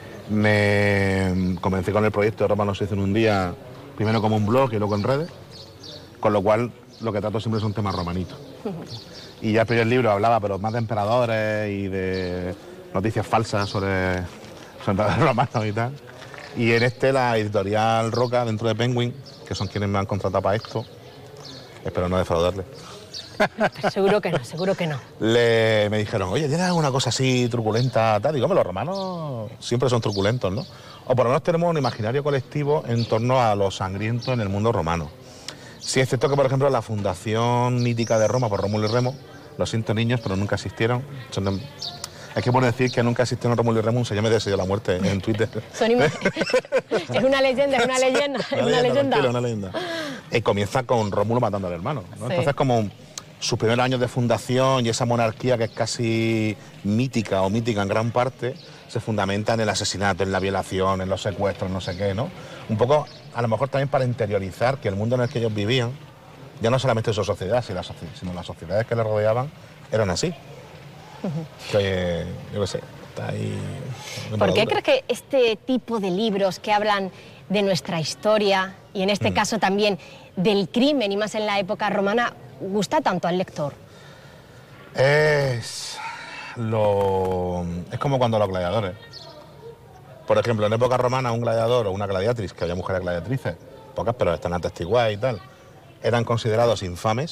me comencé con el proyecto de Roma no se hizo en un día, primero como un blog y luego en redes, con lo cual lo que trato siempre son temas romanitos. Uh-huh. Y ya el primer libro hablaba, pero más de emperadores y de noticias falsas sobre, sobre los romanos y tal. Y en este, la editorial Roca, dentro de Penguin, que son quienes me han contratado para esto, espero no defraudarles. Seguro que no, seguro que no. Le, me dijeron, oye, ¿tienes alguna cosa así truculenta? Tal? Digo, hombre, los romanos siempre son truculentos, ¿no? O por lo menos tenemos un imaginario colectivo en torno a lo sangriento en el mundo romano. Sí, es cierto que, por ejemplo, la fundación mítica de Roma por Rómulo y Remo, lo siento niños, pero nunca existieron. Son de... Es que por decir que nunca existieron Rómulo y Remo, un señor me deseó la muerte en Twitter. Son im... es una leyenda, es una leyenda, es una leyenda. Tranquilo, una leyenda. Y comienza con Rómulo matando al hermano, ¿no? Sí. Entonces, como sus primeros años de fundación y esa monarquía que es casi mítica o mítica en gran parte, se fundamenta en el asesinato, en la violación, en los secuestros, no sé qué, ¿no? Un poco, a lo mejor también para interiorizar que el mundo en el que ellos vivían, ya no solamente su sociedad, sino las sociedades que les rodeaban, eran así. Uh-huh. Que, yo qué sé, está ahí... ¿Por qué crees que este tipo de libros que hablan de nuestra historia, y en este mm. caso también del crimen, y más en la época romana, gusta tanto al lector? Es... Lo... es como cuando los gladiadores. Por ejemplo, en época romana un gladiador o una gladiatriz, que había mujeres gladiatrices, pocas, pero están atestiguadas y tal, eran considerados infames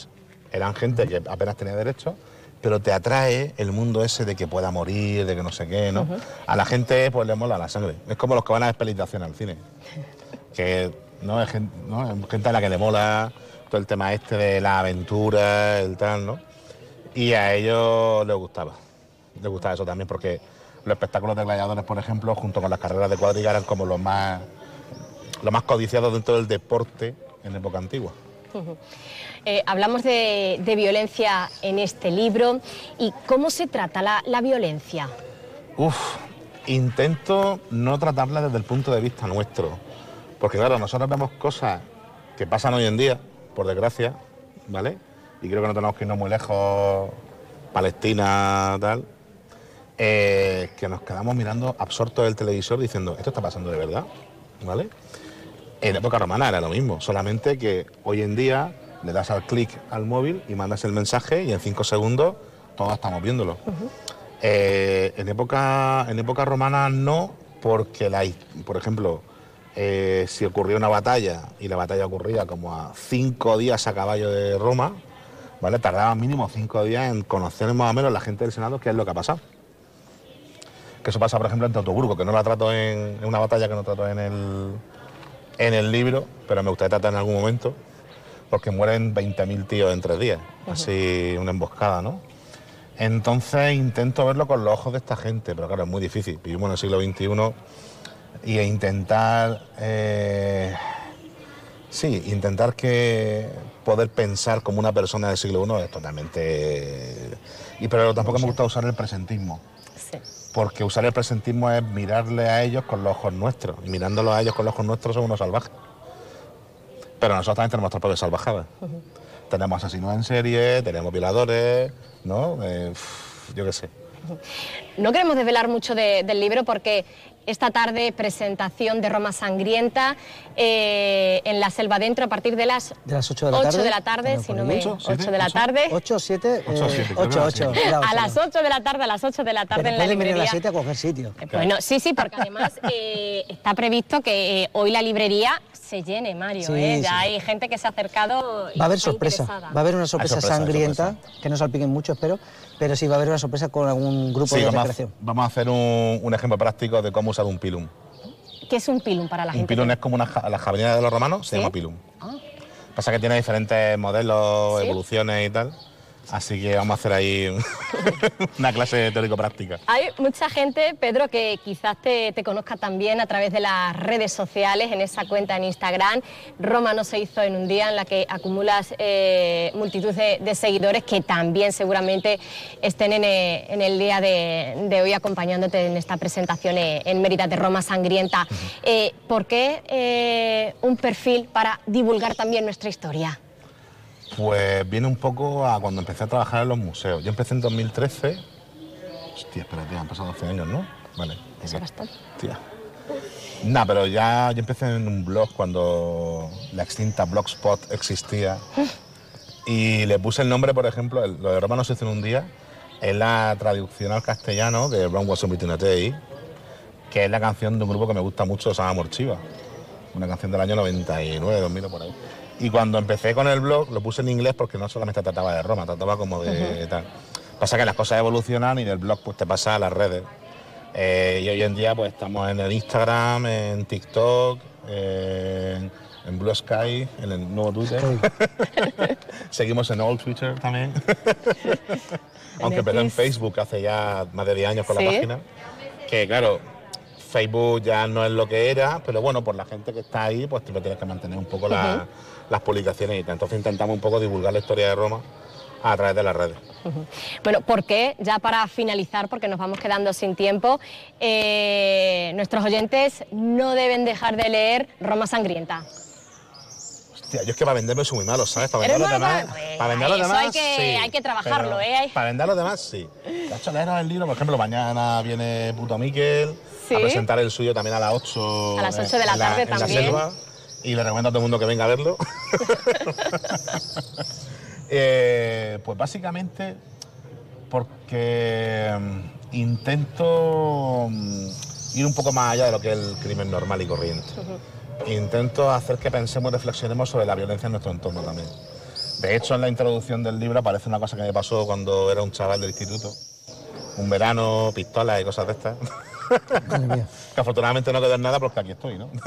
eran gente que apenas tenía derechos, pero te atrae el mundo ese de que pueda morir, de que no sé qué, ¿no? Uh-huh. A la gente pues le mola la sangre. Es como los que van a expedición al cine. Que no es gente, ¿no? Es gente a la que le mola todo el tema este de la aventura, el tal, ¿no? Y a ellos les gustaba. Les gustaba eso también porque los espectáculos de gladiadores, por ejemplo, junto con las carreras de cuadriga, eran como los más, los más codiciados dentro del deporte en época antigua. Uh-huh. Eh, hablamos de, de violencia en este libro. ¿Y cómo se trata la, la violencia? Uf, intento no tratarla desde el punto de vista nuestro. Porque claro, nosotros vemos cosas que pasan hoy en día, por desgracia, ¿vale? Y creo que no tenemos que irnos muy lejos, Palestina, tal, eh, que nos quedamos mirando absortos del televisor diciendo, esto está pasando de verdad, ¿vale? En época romana era lo mismo, solamente que hoy en día le das al clic al móvil y mandas el mensaje y en cinco segundos todos estamos viéndolo. Uh-huh. eh, en, época, en época romana no, porque, la, por ejemplo, eh, si ocurría una batalla y la batalla ocurría como a cinco días a caballo de Roma, ¿vale? Tardaba mínimo cinco días en conocer más o menos la gente del Senado qué es lo que ha pasado. Que eso pasa, por ejemplo, en Teutoburgo, que no la trato en, en una batalla que no trato en el... en el libro, pero me gustaría tratar en algún momento, porque mueren veinte mil tíos en tres días, uh-huh. Así una emboscada, ¿no? Entonces intento verlo con los ojos de esta gente, pero claro, es muy difícil. Vivimos en el siglo veintiuno y intentar, eh, sí, intentar que poder pensar como una persona del siglo primero es totalmente... Y pero tampoco me gusta usar el presentismo. Sí. Porque usar el presentismo es mirarle a ellos con los ojos nuestros. Y mirándolos a ellos con los ojos nuestros son unos salvajes. Pero nosotros también tenemos nuestras propias salvajadas. Uh-huh. Tenemos asesinos en serie, tenemos violadores, ¿no? Eh, yo qué sé. Uh-huh. No queremos desvelar mucho de, del libro porque esta tarde presentación de Roma Sangrienta eh, en la Selva Dentro a partir de las, de las ocho de la tarde, ocho de la tarde si no me... ocho, ocho de la tarde. ocho, siete, ocho, ocho. A las ocho de la tarde, a las ocho de la tarde Pero en la librería. Venir a las siete a coger sitio. Eh, bueno, sí, sí, porque además eh, está previsto que eh, hoy la librería se llene, Mario. Sí, eh, ya sí. Hay gente que se ha acercado. Va a haber sorpresa, interesada. Va a haber una sorpresa, sorpresa sangrienta, sorpresa. Que no salpiquen mucho, espero, pero sí va a haber una sorpresa con algún grupo sí, de vamos recreación. A, vamos a hacer un, un ejemplo práctico de cómo usar un pilum. ¿Qué es un pilum para la un gente? Un pilum es como una, la jabalina de los romanos, ¿sí? Se llama pilum. Ah. Pasa que tiene diferentes modelos, ¿sí? Evoluciones y tal. Así que vamos a hacer ahí una clase teórico-práctica. Hay mucha gente, Pedro, que quizás te, te conozca también a través de las redes sociales, en esa cuenta en Instagram. Roma no se hizo en un día, en la que acumulas eh, multitud de, de seguidores que también seguramente estén en, en el día de, de hoy acompañándote en esta presentación en Mérida de Roma Sangrienta. Uh-huh. eh, ¿Por qué eh, un perfil para divulgar también nuestra historia? Pues viene un poco a cuando empecé a trabajar en los museos. Yo empecé en dos mil trece. Hostia, espérate, han pasado doce años, ¿no? Vale. Eso es bastante. Hostia. Nah, pero ya yo empecé en un blog cuando la extinta Blogspot existía. Y le puse el nombre, por ejemplo, el, lo de Roma no se hizo en un día, es la traducción al castellano de Rome Was Built in a Day, que es la canción de un grupo que me gusta mucho, se llama Morchiva. Una canción del año noventa y nueve, dos mil o por ahí. Y cuando empecé con el blog lo puse en inglés porque no solamente trataba de Roma, trataba como de uh-huh. tal. Pasa que las cosas evolucionan y del blog pues te pasa a las redes. Eh, y hoy en día pues estamos en el Instagram, en TikTok, eh, en, en Blue Sky, en el nuevo Twitter. Seguimos en Old Twitter también. Aunque empecé en Facebook hace ya más de diez años con ¿sí? la página. Que claro, Facebook ya no es lo que era, pero bueno, por la gente que está ahí, pues siempre tienes que mantener un poco uh-huh. la, las publicaciones y tal. Entonces intentamos un poco divulgar la historia de Roma a través de las redes. Uh-huh. Bueno, ¿por qué? Ya para finalizar, porque nos vamos quedando sin tiempo, eh, nuestros oyentes no deben dejar de leer Roma Sangrienta. Hostia, yo es que para venderme soy muy malo, ¿sabes? Para vender a los demás, pues, para vender a los demás, hay que, sí. Hay que trabajarlo, ¿eh? Para vender a los demás, sí. De hecho, leeros el libro, por ejemplo, mañana viene Puto Miquel ¿sí? a presentar el suyo también a las ocho. A las ocho de la tarde en también. La selva, y le recomiendo a todo el mundo que venga a verlo. eh, pues básicamente porque intento ir un poco más allá de lo que es el crimen normal y corriente. Uh-huh. Intento hacer que pensemos y reflexionemos sobre la violencia en nuestro entorno también. De hecho, en la introducción del libro aparece una cosa que me pasó cuando era un chaval del instituto. Un verano, pistolas y cosas de estas. Que afortunadamente no quedó en nada porque aquí estoy, ¿no?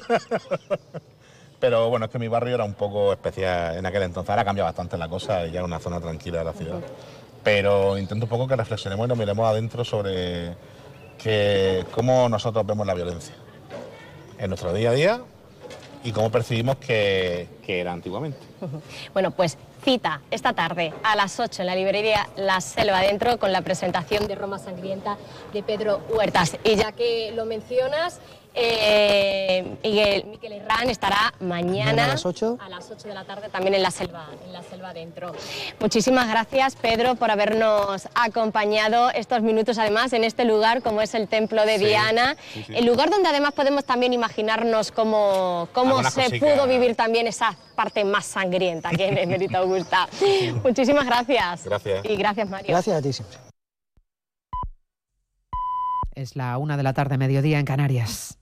Pero bueno, es que mi barrio era un poco especial en aquel entonces. Ahora cambia bastante la cosa y ya es una zona tranquila de la ciudad. Pero intento un poco que reflexionemos y nos miremos adentro sobre que, cómo nosotros vemos la violencia en nuestro día a día y cómo percibimos que, que era antiguamente. Bueno, pues cita esta tarde a las ocho en la librería La Selva Adentro con la presentación de Roma Sangrienta de Pedro Huertas. Y ya que lo mencionas, eh, Miguel, Miquel Herrán estará mañana a las ocho a las ocho de la tarde también en La Selva, en La Selva Adentro. Muchísimas gracias, Pedro, por habernos acompañado estos minutos, además, en este lugar como es el Templo de sí, Diana, sí, sí. El lugar donde además podemos también imaginarnos cómo, cómo se cosica. pudo vivir también esa parte más sangrienta aquí en Emérita Augusta. Muchísimas gracias. Gracias. Y gracias, Mario. Gracias a ti siempre. Es la una de la tarde, mediodía en Canarias.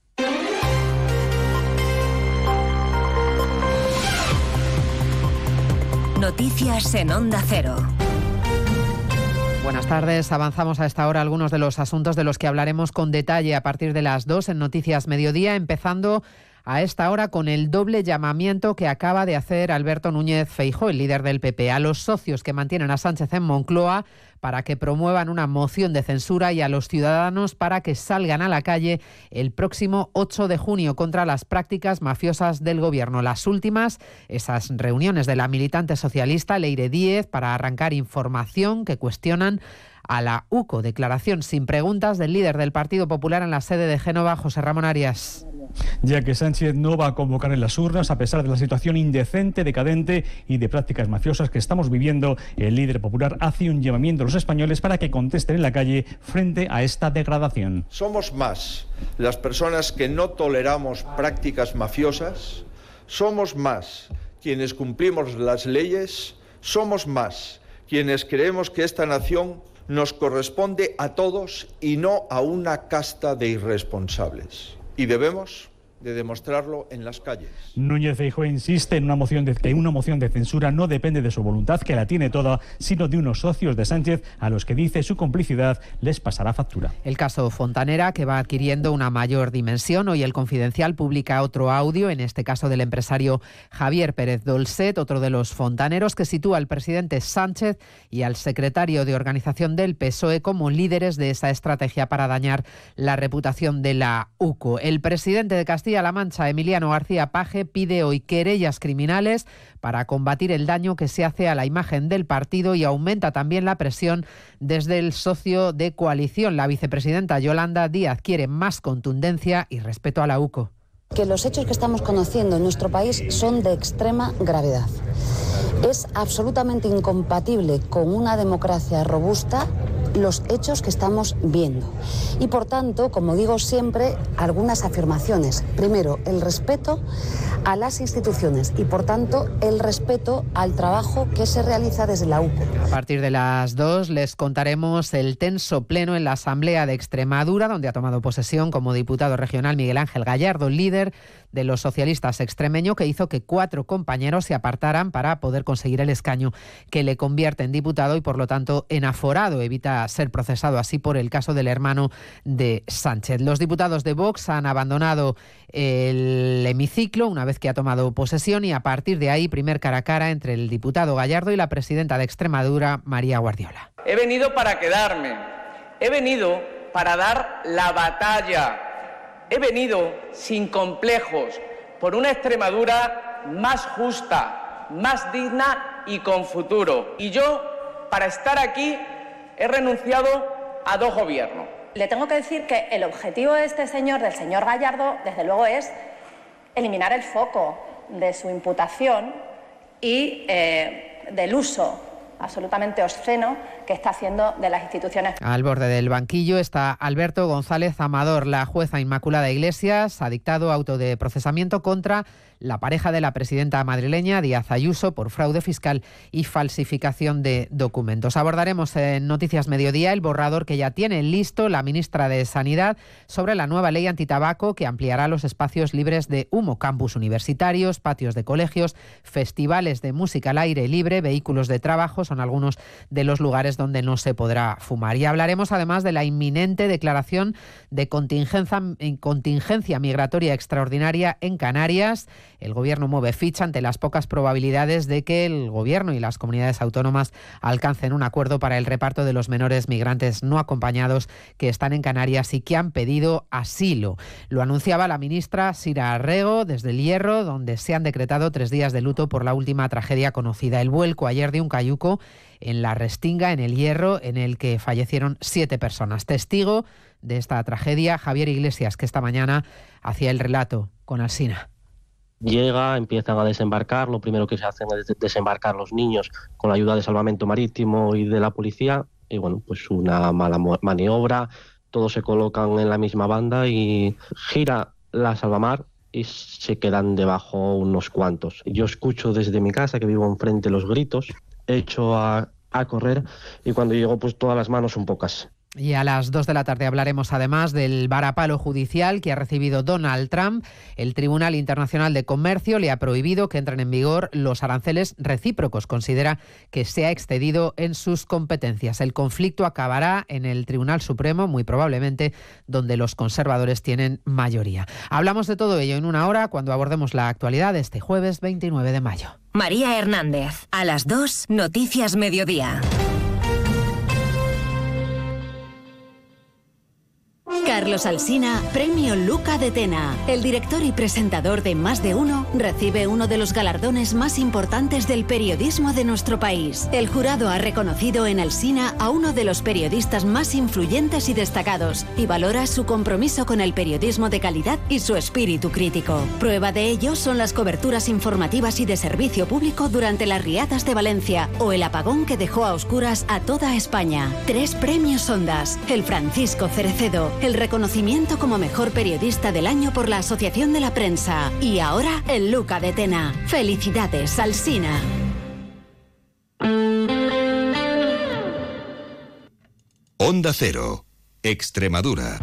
Noticias en Onda Cero. Buenas tardes. Avanzamos a esta hora algunos de los asuntos de los que hablaremos con detalle a partir de las dos en Noticias Mediodía, empezando a esta hora con el doble llamamiento que acaba de hacer Alberto Núñez Feijóo, el líder del P P, a los socios que mantienen a Sánchez en Moncloa para que promuevan una moción de censura y a los ciudadanos para que salgan a la calle el próximo ocho de junio contra las prácticas mafiosas del Gobierno. Las últimas, esas reuniones de la militante socialista Leire Díez para arrancar información que cuestionan a la U C O. Declaración sin preguntas del líder del Partido Popular en la sede de Génova, José Ramón Arias. Ya que Sánchez no va a convocar en las urnas a pesar de la situación indecente, decadente y de prácticas mafiosas que estamos viviendo, el líder popular hace un llamamiento a los españoles para que contesten en la calle frente a esta degradación. Somos más las personas que no toleramos prácticas mafiosas, somos más quienes cumplimos las leyes, somos más quienes creemos que esta nación nos corresponde a todos y no a una casta de irresponsables. Y debemos de demostrarlo en las calles. Núñez Feijóo insiste en una moción de, que una moción de censura no depende de su voluntad, que la tiene toda, sino de unos socios de Sánchez a los que dice su complicidad les pasará factura. El caso Fontanera, que va adquiriendo una mayor dimensión. Hoy El Confidencial publica otro audio, en este caso del empresario Javier Pérez Dolcet, otro de los fontaneros, que sitúa al presidente Sánchez y al secretario de organización del P S O E como líderes de esa estrategia para dañar la reputación de la U C O. El presidente de Castilla Castilla-La Mancha, Emiliano García Paje, pide hoy querellas criminales para combatir el daño que se hace a la imagen del partido y aumenta también la presión desde el socio de coalición. La vicepresidenta Yolanda Díaz quiere más contundencia y respeto a la U C O. Que los hechos que estamos conociendo en nuestro país son de extrema gravedad. Es absolutamente incompatible con una democracia robusta los hechos que estamos viendo. Y por tanto, como digo siempre, algunas afirmaciones. Primero, el respeto a las instituciones y por tanto el respeto al trabajo que se realiza desde la U C O. A partir de las dos les contaremos el tenso pleno en la Asamblea de Extremadura, donde ha tomado posesión como diputado regional Miguel Ángel Gallardo, líder de los socialistas extremeño, que hizo que cuatro compañeros se apartaran para poder conseguir el escaño que le convierte en diputado y por lo tanto en aforado. Evita ser procesado así por el caso del hermano de Sánchez. Los diputados de Vox han abandonado el hemiciclo una vez que ha tomado posesión y a partir de ahí primer cara a cara entre el diputado Gallardo y la presidenta de Extremadura, María Guardiola. He venido para quedarme, he venido para dar la batalla. He venido sin complejos por una Extremadura más justa, más digna y con futuro. Y yo, para estar aquí, he renunciado a dos gobiernos. Le tengo que decir que el objetivo de este señor, del señor Gallardo, desde luego es eliminar el foco de su imputación y eh, del uso absolutamente obsceno que está haciendo de las instituciones. Al borde del banquillo está Alberto González Amador. La jueza Inmaculada Iglesias ha dictado auto de procesamiento contra la pareja de la presidenta madrileña, Díaz Ayuso, por fraude fiscal y falsificación de documentos. Abordaremos en Noticias Mediodía el borrador que ya tiene listo la ministra de Sanidad sobre la nueva ley antitabaco que ampliará los espacios libres de humo, campus universitarios, patios de colegios, festivales de música al aire libre, vehículos de trabajo, son algunos de los lugares donde no se podrá fumar. Y hablaremos además de la inminente declaración de contingencia, contingencia migratoria extraordinaria en Canarias. El Gobierno mueve ficha ante las pocas probabilidades de que el Gobierno y las comunidades autónomas alcancen un acuerdo para el reparto de los menores migrantes no acompañados que están en Canarias y que han pedido asilo. Lo anunciaba la ministra Sira Arrego desde El Hierro, donde se han decretado tres días de luto por la última tragedia conocida, el vuelco ayer de un cayuco en La Restinga, en El Hierro, en el que fallecieron siete personas. Testigo de esta tragedia, Javier Iglesias, que esta mañana hacía el relato con Alsina. Llega, empiezan a desembarcar, lo primero que se hacen es desembarcar los niños con la ayuda de Salvamento Marítimo y de la policía, y bueno, pues una mala maniobra, todos se colocan en la misma banda y gira la salvamar y se quedan debajo unos cuantos. Yo escucho desde mi casa, que vivo enfrente, los gritos, echo a, a correr y cuando llego pues todas las manos son pocas. Y a las dos de la tarde hablaremos además del varapalo judicial que ha recibido Donald Trump. El Tribunal Internacional de Comercio le ha prohibido que entren en vigor los aranceles recíprocos. Considera que se ha excedido en sus competencias. El conflicto acabará en el Tribunal Supremo, muy probablemente, donde los conservadores tienen mayoría. Hablamos de todo ello en una hora cuando abordemos la actualidad de este jueves veintinueve de mayo. María Hernández, a las dos, Noticias Mediodía. Carlos Alsina, Premio Luca de Tena. El director y presentador de Más de Uno recibe uno de los galardones más importantes del periodismo de nuestro país. El jurado ha reconocido en Alsina a uno de los periodistas más influyentes y destacados y valora su compromiso con el periodismo de calidad y su espíritu crítico. Prueba de ello son las coberturas informativas y de servicio público durante las riadas de Valencia o el apagón que dejó a oscuras a toda España. Tres premios Ondas, el Francisco Cerecedo, el reconocimiento como mejor periodista del año por la Asociación de la Prensa y ahora el Luca de Tena. Felicidades, Alsina. Onda Cero, Extremadura.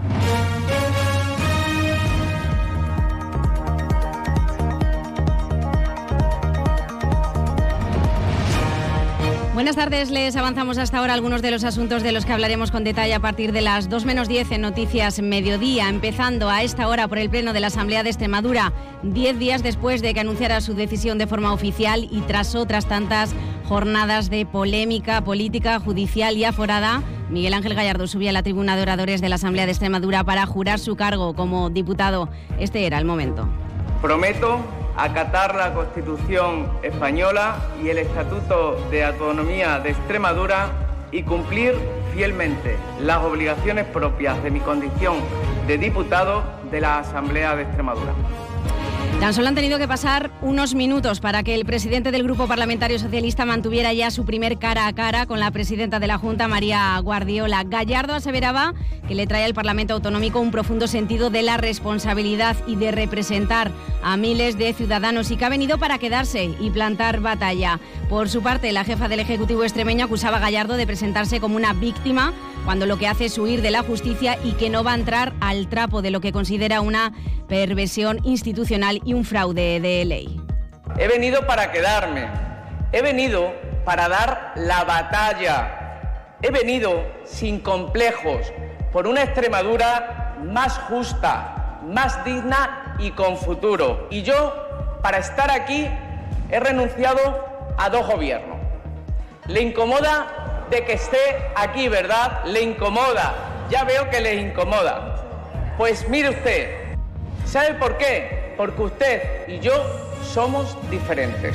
Buenas tardes, les avanzamos hasta ahora algunos de los asuntos de los que hablaremos con detalle a partir de las dos menos diez en Noticias Mediodía, empezando a esta hora por el Pleno de la Asamblea de Extremadura, diez días después de que anunciara su decisión de forma oficial y tras otras tantas jornadas de polémica política, judicial y aforada. Miguel Ángel Gallardo subía a la tribuna de oradores de la Asamblea de Extremadura para jurar su cargo como diputado. Este era el momento. Prometo acatar la Constitución española y el Estatuto de Autonomía de Extremadura y cumplir fielmente las obligaciones propias de mi condición de diputado de la Asamblea de Extremadura. Tan solo han tenido que pasar unos minutos para que el presidente del Grupo Parlamentario Socialista mantuviera ya su primer cara a cara con la presidenta de la Junta, María Guardiola. Gallardo aseveraba que le trae al Parlamento Autonómico un profundo sentido de la responsabilidad y de representar a miles de ciudadanos y que ha venido para quedarse y plantar batalla. Por su parte, la jefa del Ejecutivo extremeño acusaba a Gallardo de presentarse como una víctima cuando lo que hace es huir de la justicia y que no va a entrar al trapo de lo que considera una perversión institucional y un fraude de ley. He venido para quedarme, he venido para dar la batalla, he venido sin complejos por una Extremadura más justa, más digna y con futuro. Y yo, para estar aquí, he renunciado a dos gobiernos. ¿Le incomoda de que esté aquí, verdad? ¿Le incomoda? Ya veo que les incomoda. Pues mire usted, ¿sabe por qué? Porque usted y yo somos diferentes.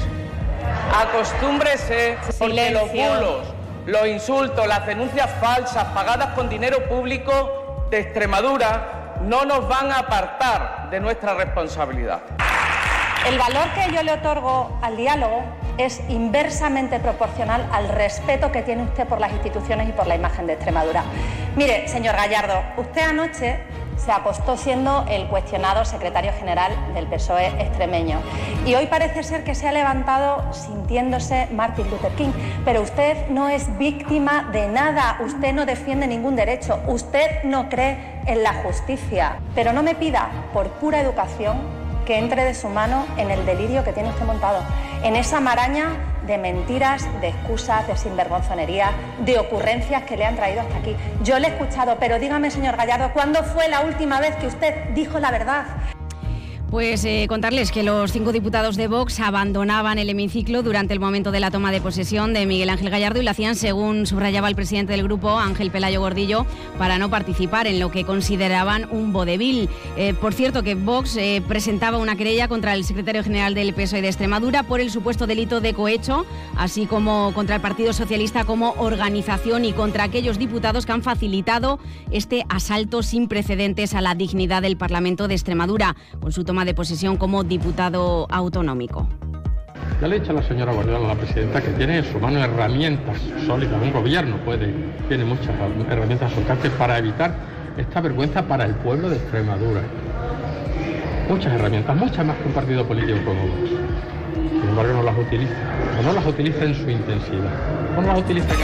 Acostúmbrese, porque los bulos, los insultos, las denuncias falsas pagadas con dinero público de Extremadura no nos van a apartar de nuestra responsabilidad. El valor que yo le otorgo al diálogo es inversamente proporcional al respeto que tiene usted por las instituciones y por la imagen de Extremadura. Mire, señor Gallardo, usted anoche se acostó siendo el cuestionado secretario general del P S O E extremeño y hoy parece ser que se ha levantado sintiéndose Martin Luther King, pero usted no es víctima de nada, usted no defiende ningún derecho, usted no cree en la justicia, pero no me pida por pura educación que entre de su mano en el delirio que tiene usted montado, en esa maraña de mentiras, de excusas, de sinvergonzonería, de ocurrencias que le han traído hasta aquí. Yo le he escuchado, pero dígame, señor Gallardo, ¿cuándo fue la última vez que usted dijo la verdad? Pues eh, contarles que los cinco diputados de Vox abandonaban el hemiciclo durante el momento de la toma de posesión de Miguel Ángel Gallardo y lo hacían, según subrayaba el presidente del grupo, Ángel Pelayo Gordillo, para no participar en lo que consideraban un vodevil. Eh, por cierto, que Vox eh, presentaba una querella contra el secretario general del P S O E de Extremadura por el supuesto delito de cohecho, así como contra el Partido Socialista como organización y contra aquellos diputados que han facilitado este asalto sin precedentes a la dignidad del Parlamento de Extremadura, con su toma de posesión como diputado autonómico. Ya le he dicho a la señora Guardiola, la presidenta, que tiene en su mano herramientas sólidas. Un gobierno puede, tiene muchas herramientas a su alcance para evitar esta vergüenza para el pueblo de Extremadura. Muchas herramientas, muchas más que un partido político como Vox. Sin embargo, no las utiliza, o no las utiliza en su intensidad, o no las utiliza casi.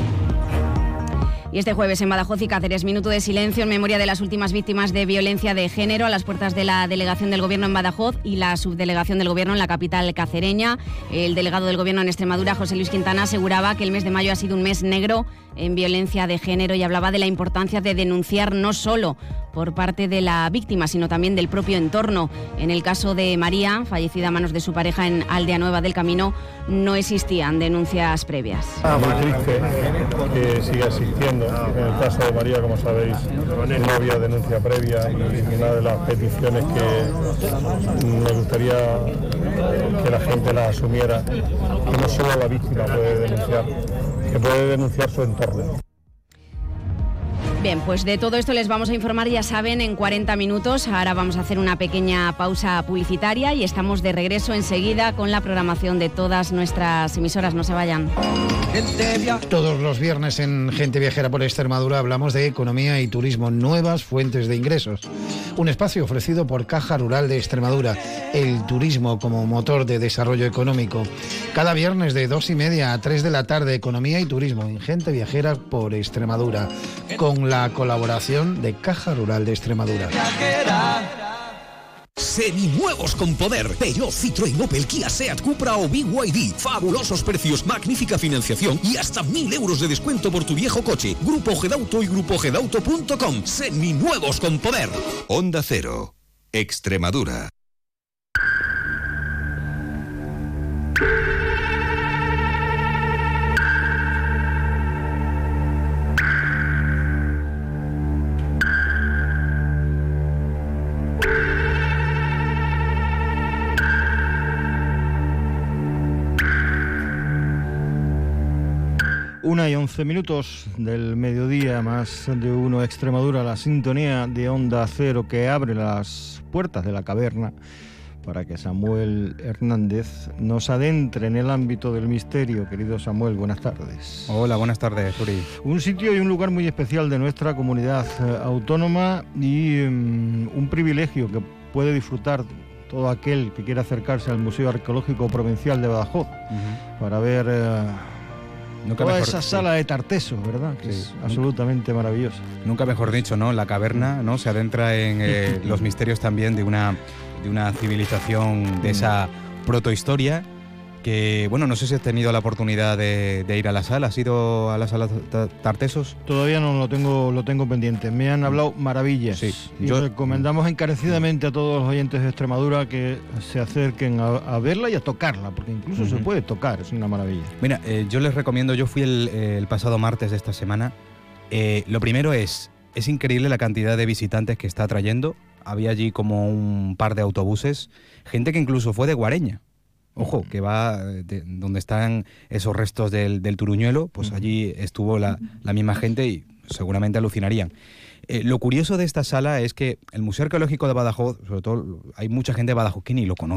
Y este jueves en Badajoz y Cáceres, minuto de silencio en memoria de las últimas víctimas de violencia de género a las puertas de la delegación del Gobierno en Badajoz y la subdelegación del Gobierno en la capital cacereña. El delegado del Gobierno en Extremadura, José Luis Quintana, aseguraba que el mes de mayo ha sido un mes negro en violencia de género y hablaba de la importancia de denunciar no solo por parte de la víctima, sino también del propio entorno. En el caso de María, fallecida a manos de su pareja en Aldea Nueva del Camino, no existían denuncias previas. Muy triste que siga existiendo. En el caso de María, como sabéis, no había denuncia previa y una de las peticiones que me gustaría que la gente la asumiera, que no solo la víctima puede denunciar, que puede denunciar su entorno. Bien, pues de todo esto les vamos a informar, ya saben, en cuarenta minutos. Ahora vamos a hacer una pequeña pausa publicitaria y estamos de regreso enseguida con la programación de todas nuestras emisoras. No se vayan. Todos los viernes en Gente Viajera por Extremadura hablamos de economía y turismo, nuevas fuentes de ingresos. Un espacio ofrecido por Caja Rural de Extremadura, el turismo como motor de desarrollo económico. Cada viernes de dos y media a tres de la tarde, economía y turismo en Gente Viajera por Extremadura, con la colaboración de Caja Rural de Extremadura. Seminuevos con poder. Peugeot, Citroën, Opel, Kia, Seat, Cupra o B Y D. Fabulosos precios, magnífica financiación y hasta mil euros de descuento por tu viejo coche. Grupo Gedauto y grupo gedauto punto com. Seminuevos con poder. Onda Cero, Extremadura. Una y once minutos del mediodía, más de uno Extremadura, la sintonía de Onda Cero que abre las puertas de la caverna para que Samuel Hernández nos adentre en el ámbito del misterio. Querido Samuel, buenas tardes. Hola, buenas tardes, Turi. Un sitio y un lugar muy especial de nuestra comunidad eh, autónoma y um, un privilegio que puede disfrutar todo aquel que quiera acercarse al Museo Arqueológico Provincial de Badajoz uh-huh. para ver... Eh, Nunca Toda mejor, esa sala sí. de Tartesos, ¿verdad? Que sí. es absolutamente nunca, maravillosa. Nunca mejor dicho, ¿no? La caverna, ¿no? Se adentra en eh, los misterios también de una, de una civilización de esa protohistoria que, bueno, no sé si has tenido la oportunidad de, de ir a la sala. ¿Has ido a la sala Tartesos? Todavía no lo tengo, lo tengo pendiente. Me han hablado maravillas. Sí, y yo, recomendamos encarecidamente a todos los oyentes de Extremadura que se acerquen a, a verla y a tocarla, porque incluso uh-huh. se puede tocar, es una maravilla. Mira, eh, yo les recomiendo, yo fui el, el pasado martes de esta semana. Eh, lo primero es, es increíble la cantidad de visitantes que está trayendo. Había allí como un par de autobuses, gente que incluso fue de Guareña. Ojo, que va de donde están esos restos del, del Turuñuelo, pues allí estuvo la, la misma gente y seguramente alucinarían. Eh, lo curioso de esta sala es que el Museo Arqueológico de Badajoz, sobre todo hay mucha gente de Badajoz que ni lo conoce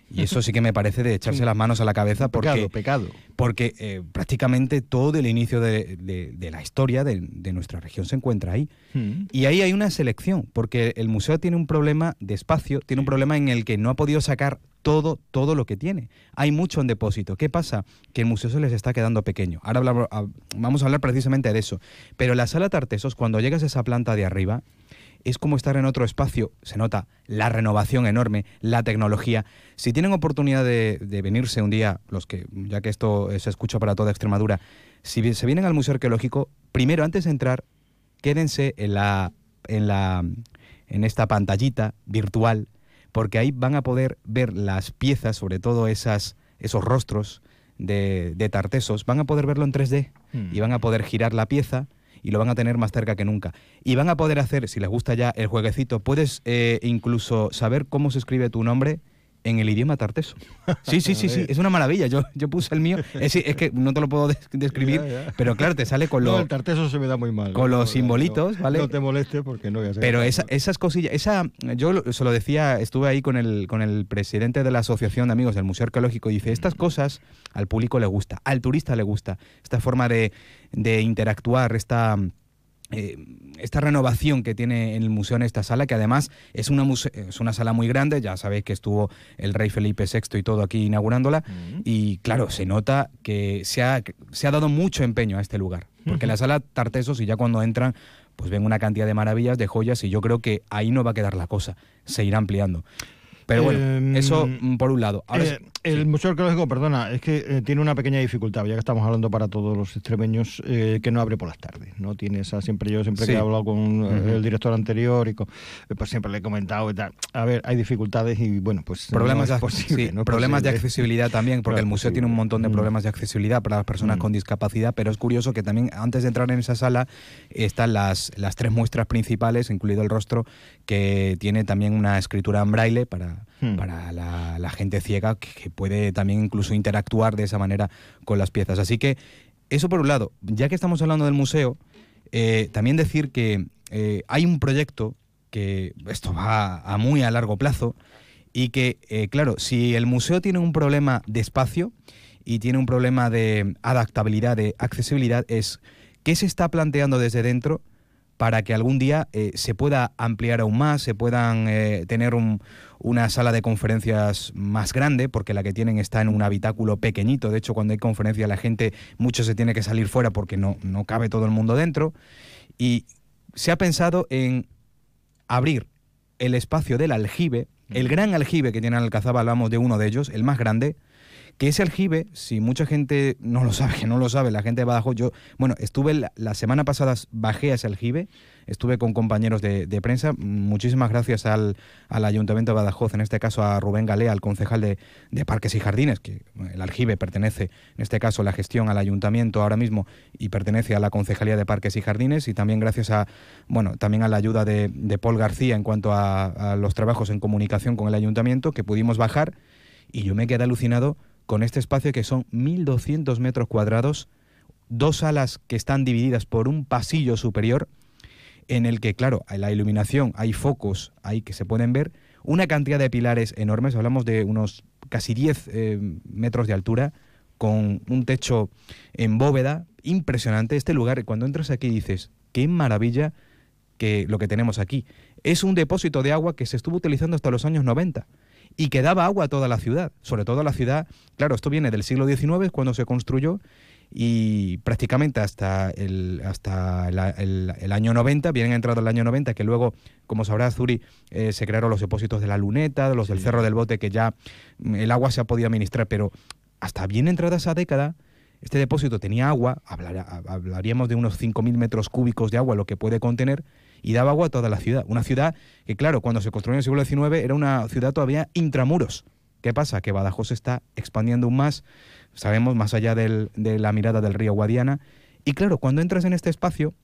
Y eso sí que me parece de echarse las manos a la cabeza porque, pecado, pecado. porque eh, prácticamente todo el inicio de, de, de la historia de, de nuestra región se encuentra ahí. Mm. Y ahí hay una selección, porque el museo tiene un problema de espacio, tiene un problema en el que no ha podido sacar todo, todo lo que tiene. Hay mucho en depósito. ¿Qué pasa? Que el museo se les está quedando pequeño. Ahora hablamos, vamos a hablar precisamente de eso. Pero la sala Tartesos, cuando llegas a esa planta de arriba, es como estar en otro espacio. Se nota la renovación enorme, la tecnología. Si tienen oportunidad de, de venirse un día, los que, ya que esto se escucha para toda Extremadura, si se vienen al Museo Arqueológico, primero, antes de entrar, quédense en la, en la, en esta pantallita virtual, porque ahí van a poder ver las piezas, sobre todo esas, esos rostros de, de Tartesos, van a poder verlo en tres D mm. y van a poder girar la pieza y lo van a tener más cerca que nunca. Y van a poder hacer, si les gusta ya el jueguecito, puedes eh, incluso saber cómo se escribe tu nombre en el idioma tarteso. Sí, sí, sí, sí, es una maravilla. Yo, yo puse el mío, es, es que no te lo puedo des describir, ya, ya. pero claro, te sale con los... No, el tarteso se me da muy mal. Con ¿no? los simbolitos, no, ¿vale? No te molestes porque no voy a ser... Pero esa, esas cosillas, esa, yo se lo decía, estuve ahí con el, con el presidente de la Asociación de Amigos del Museo Arqueológico y dice, estas cosas al público le gusta, al turista le gusta, esta forma de, de interactuar, esta... Eh, esta renovación que tiene en el museo en esta sala, que además es una, es una sala muy grande, ya sabéis que estuvo el rey Felipe sexto y todo aquí inaugurándola, uh-huh. y claro, se nota que se ha, se ha dado mucho empeño a este lugar, porque uh-huh. la sala Tartesos, y ya cuando entran, pues ven una cantidad de maravillas, de joyas, y yo creo que ahí no va a quedar la cosa, se irá ampliando. Pero bueno, eh, eso por un lado. Ahora eh, el sí. Museo Arqueológico, perdona, es que eh, tiene una pequeña dificultad, ya que estamos hablando para todos los extremeños, eh, que no abre por las tardes, ¿no? Tiene esa, siempre yo siempre sí. que he hablado con uh-huh. el director anterior y con, pues siempre le he comentado y tal. A ver, hay dificultades y bueno, pues problemas no es de, posible, sí, no es problemas posible. de accesibilidad también, porque claro, el museo posible. tiene un montón de problemas de accesibilidad para las personas mm. con discapacidad, pero es curioso que también antes de entrar en esa sala están las, las tres muestras principales, incluido el rostro, que tiene también una escritura en braille para, mm. para la, la gente ciega, que, que puede también incluso interactuar de esa manera con las piezas. Así que eso por un lado. Ya que estamos hablando del museo, eh, también decir que eh, hay un proyecto que esto va a muy a largo plazo y que, eh, claro, si el museo tiene un problema de espacio y tiene un problema de adaptabilidad, de accesibilidad, es qué se está planteando desde dentro para que algún día eh, se pueda ampliar aún más, se puedan eh, tener un, una sala de conferencias más grande, porque la que tienen está en un habitáculo pequeñito. De hecho, cuando hay conferencia la gente, mucho se tiene que salir fuera porque no, no cabe todo el mundo dentro. Y se ha pensado en abrir el espacio del aljibe, el gran aljibe que tiene Alcazaba, hablamos de uno de ellos, el más grande, que ese aljibe, si mucha gente no lo sabe, que no lo sabe, la gente de Badajoz, yo, bueno, estuve la, la semana pasada, bajé a ese aljibe, estuve con compañeros de, de prensa, muchísimas gracias al, al Ayuntamiento de Badajoz, en este caso a Rubén Galea, al concejal de, de Parques y Jardines, que el aljibe pertenece, en este caso la gestión al Ayuntamiento ahora mismo y pertenece a la Concejalía de Parques y Jardines, y también gracias a, bueno, también a la ayuda de, de Paul García en cuanto a, a los trabajos en comunicación con el Ayuntamiento, que pudimos bajar, y yo me quedé alucinado con este espacio que son mil doscientos metros cuadrados, dos salas que están divididas por un pasillo superior, en el que, claro, hay la iluminación, hay focos ahí que se pueden ver, una cantidad de pilares enormes, hablamos de unos casi diez eh, metros de altura, con un techo en bóveda, impresionante. Este lugar, cuando entras aquí dices, qué maravilla que lo que tenemos aquí. Es un depósito de agua que se estuvo utilizando hasta los años noventa. Y que daba agua a toda la ciudad, sobre todo a la ciudad, claro, esto viene del siglo diecinueve, cuando se construyó, y prácticamente hasta el hasta el, el, el año noventa, bien entrado el año noventa, que luego, como sabrá Zuri, eh, se crearon los depósitos de la Luneta, los sí. del Cerro del Bote, que ya el agua se ha podido administrar, pero hasta bien entrada esa década, este depósito tenía agua, hablar, hablaríamos de unos cinco mil metros cúbicos de agua, lo que puede contener, y daba agua a toda la ciudad. Una ciudad que, claro, cuando se construyó en el siglo diecinueve era una ciudad todavía intramuros. ¿Qué pasa? Que Badajoz se está expandiendo aún más, sabemos, más allá del, de la mirada del río Guadiana. Y claro, cuando entras en este espacio,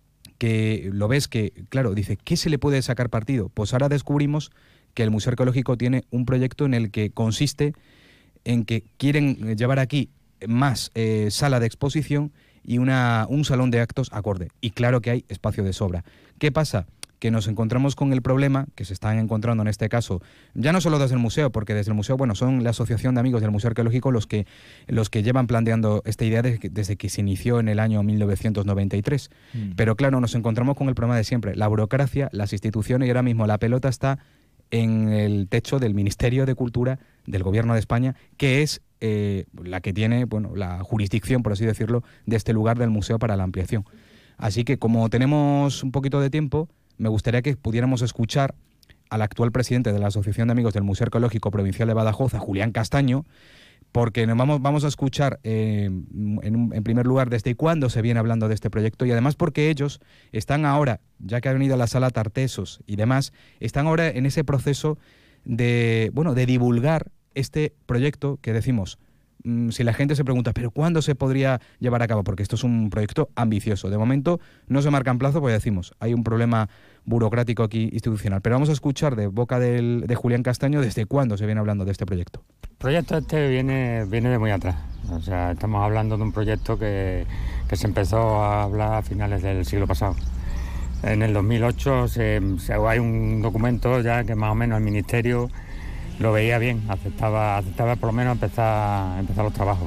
que lo ves que, claro, dice, ¿qué se le puede sacar partido? Pues ahora descubrimos que el Museo Arqueológico tiene un proyecto en el que consiste en que quieren llevar aquí más eh, sala de exposición y una, un salón de actos acorde. Y claro que hay espacio de sobra. ¿Qué pasa? que nos encontramos con el problema que se están encontrando en este caso, ya no solo desde el museo, porque desde el museo, bueno, son la Asociación de Amigos del Museo Arqueológico los que, los que llevan planteando esta idea desde que, desde que se inició en el año mil novecientos noventa y tres. Mm. Pero claro, nos encontramos con el problema de siempre, la burocracia, las instituciones, y ahora mismo la pelota está en el techo del Ministerio de Cultura del Gobierno de España, que es eh, la que tiene, bueno, la jurisdicción, por así decirlo, de este lugar del museo para la ampliación. Así que como tenemos un poquito de tiempo, me gustaría que pudiéramos escuchar al actual presidente de la Asociación de Amigos del Museo Arqueológico Provincial de Badajoz, a Julián Castaño, porque nos vamos, vamos a escuchar eh, en, en primer lugar desde cuándo se viene hablando de este proyecto, y además porque ellos están ahora, ya que han venido a la sala Tartesos y demás, están ahora en ese proceso de, bueno, de divulgar este proyecto que decimos, si la gente se pregunta, ¿pero cuándo se podría llevar a cabo? Porque esto es un proyecto ambicioso. De momento no se marcan plazo, porque decimos, hay un problema burocrático aquí institucional. Pero vamos a escuchar de boca del, de Julián Castaño desde cuándo se viene hablando de este proyecto. El proyecto este viene, viene de muy atrás. O sea, estamos hablando de un proyecto que, que se empezó a hablar a finales del siglo pasado. En el dos mil ocho se, se, hay un documento ya que más o menos el Ministerio lo veía bien, aceptaba, aceptaba por lo menos empezar, empezar los trabajos.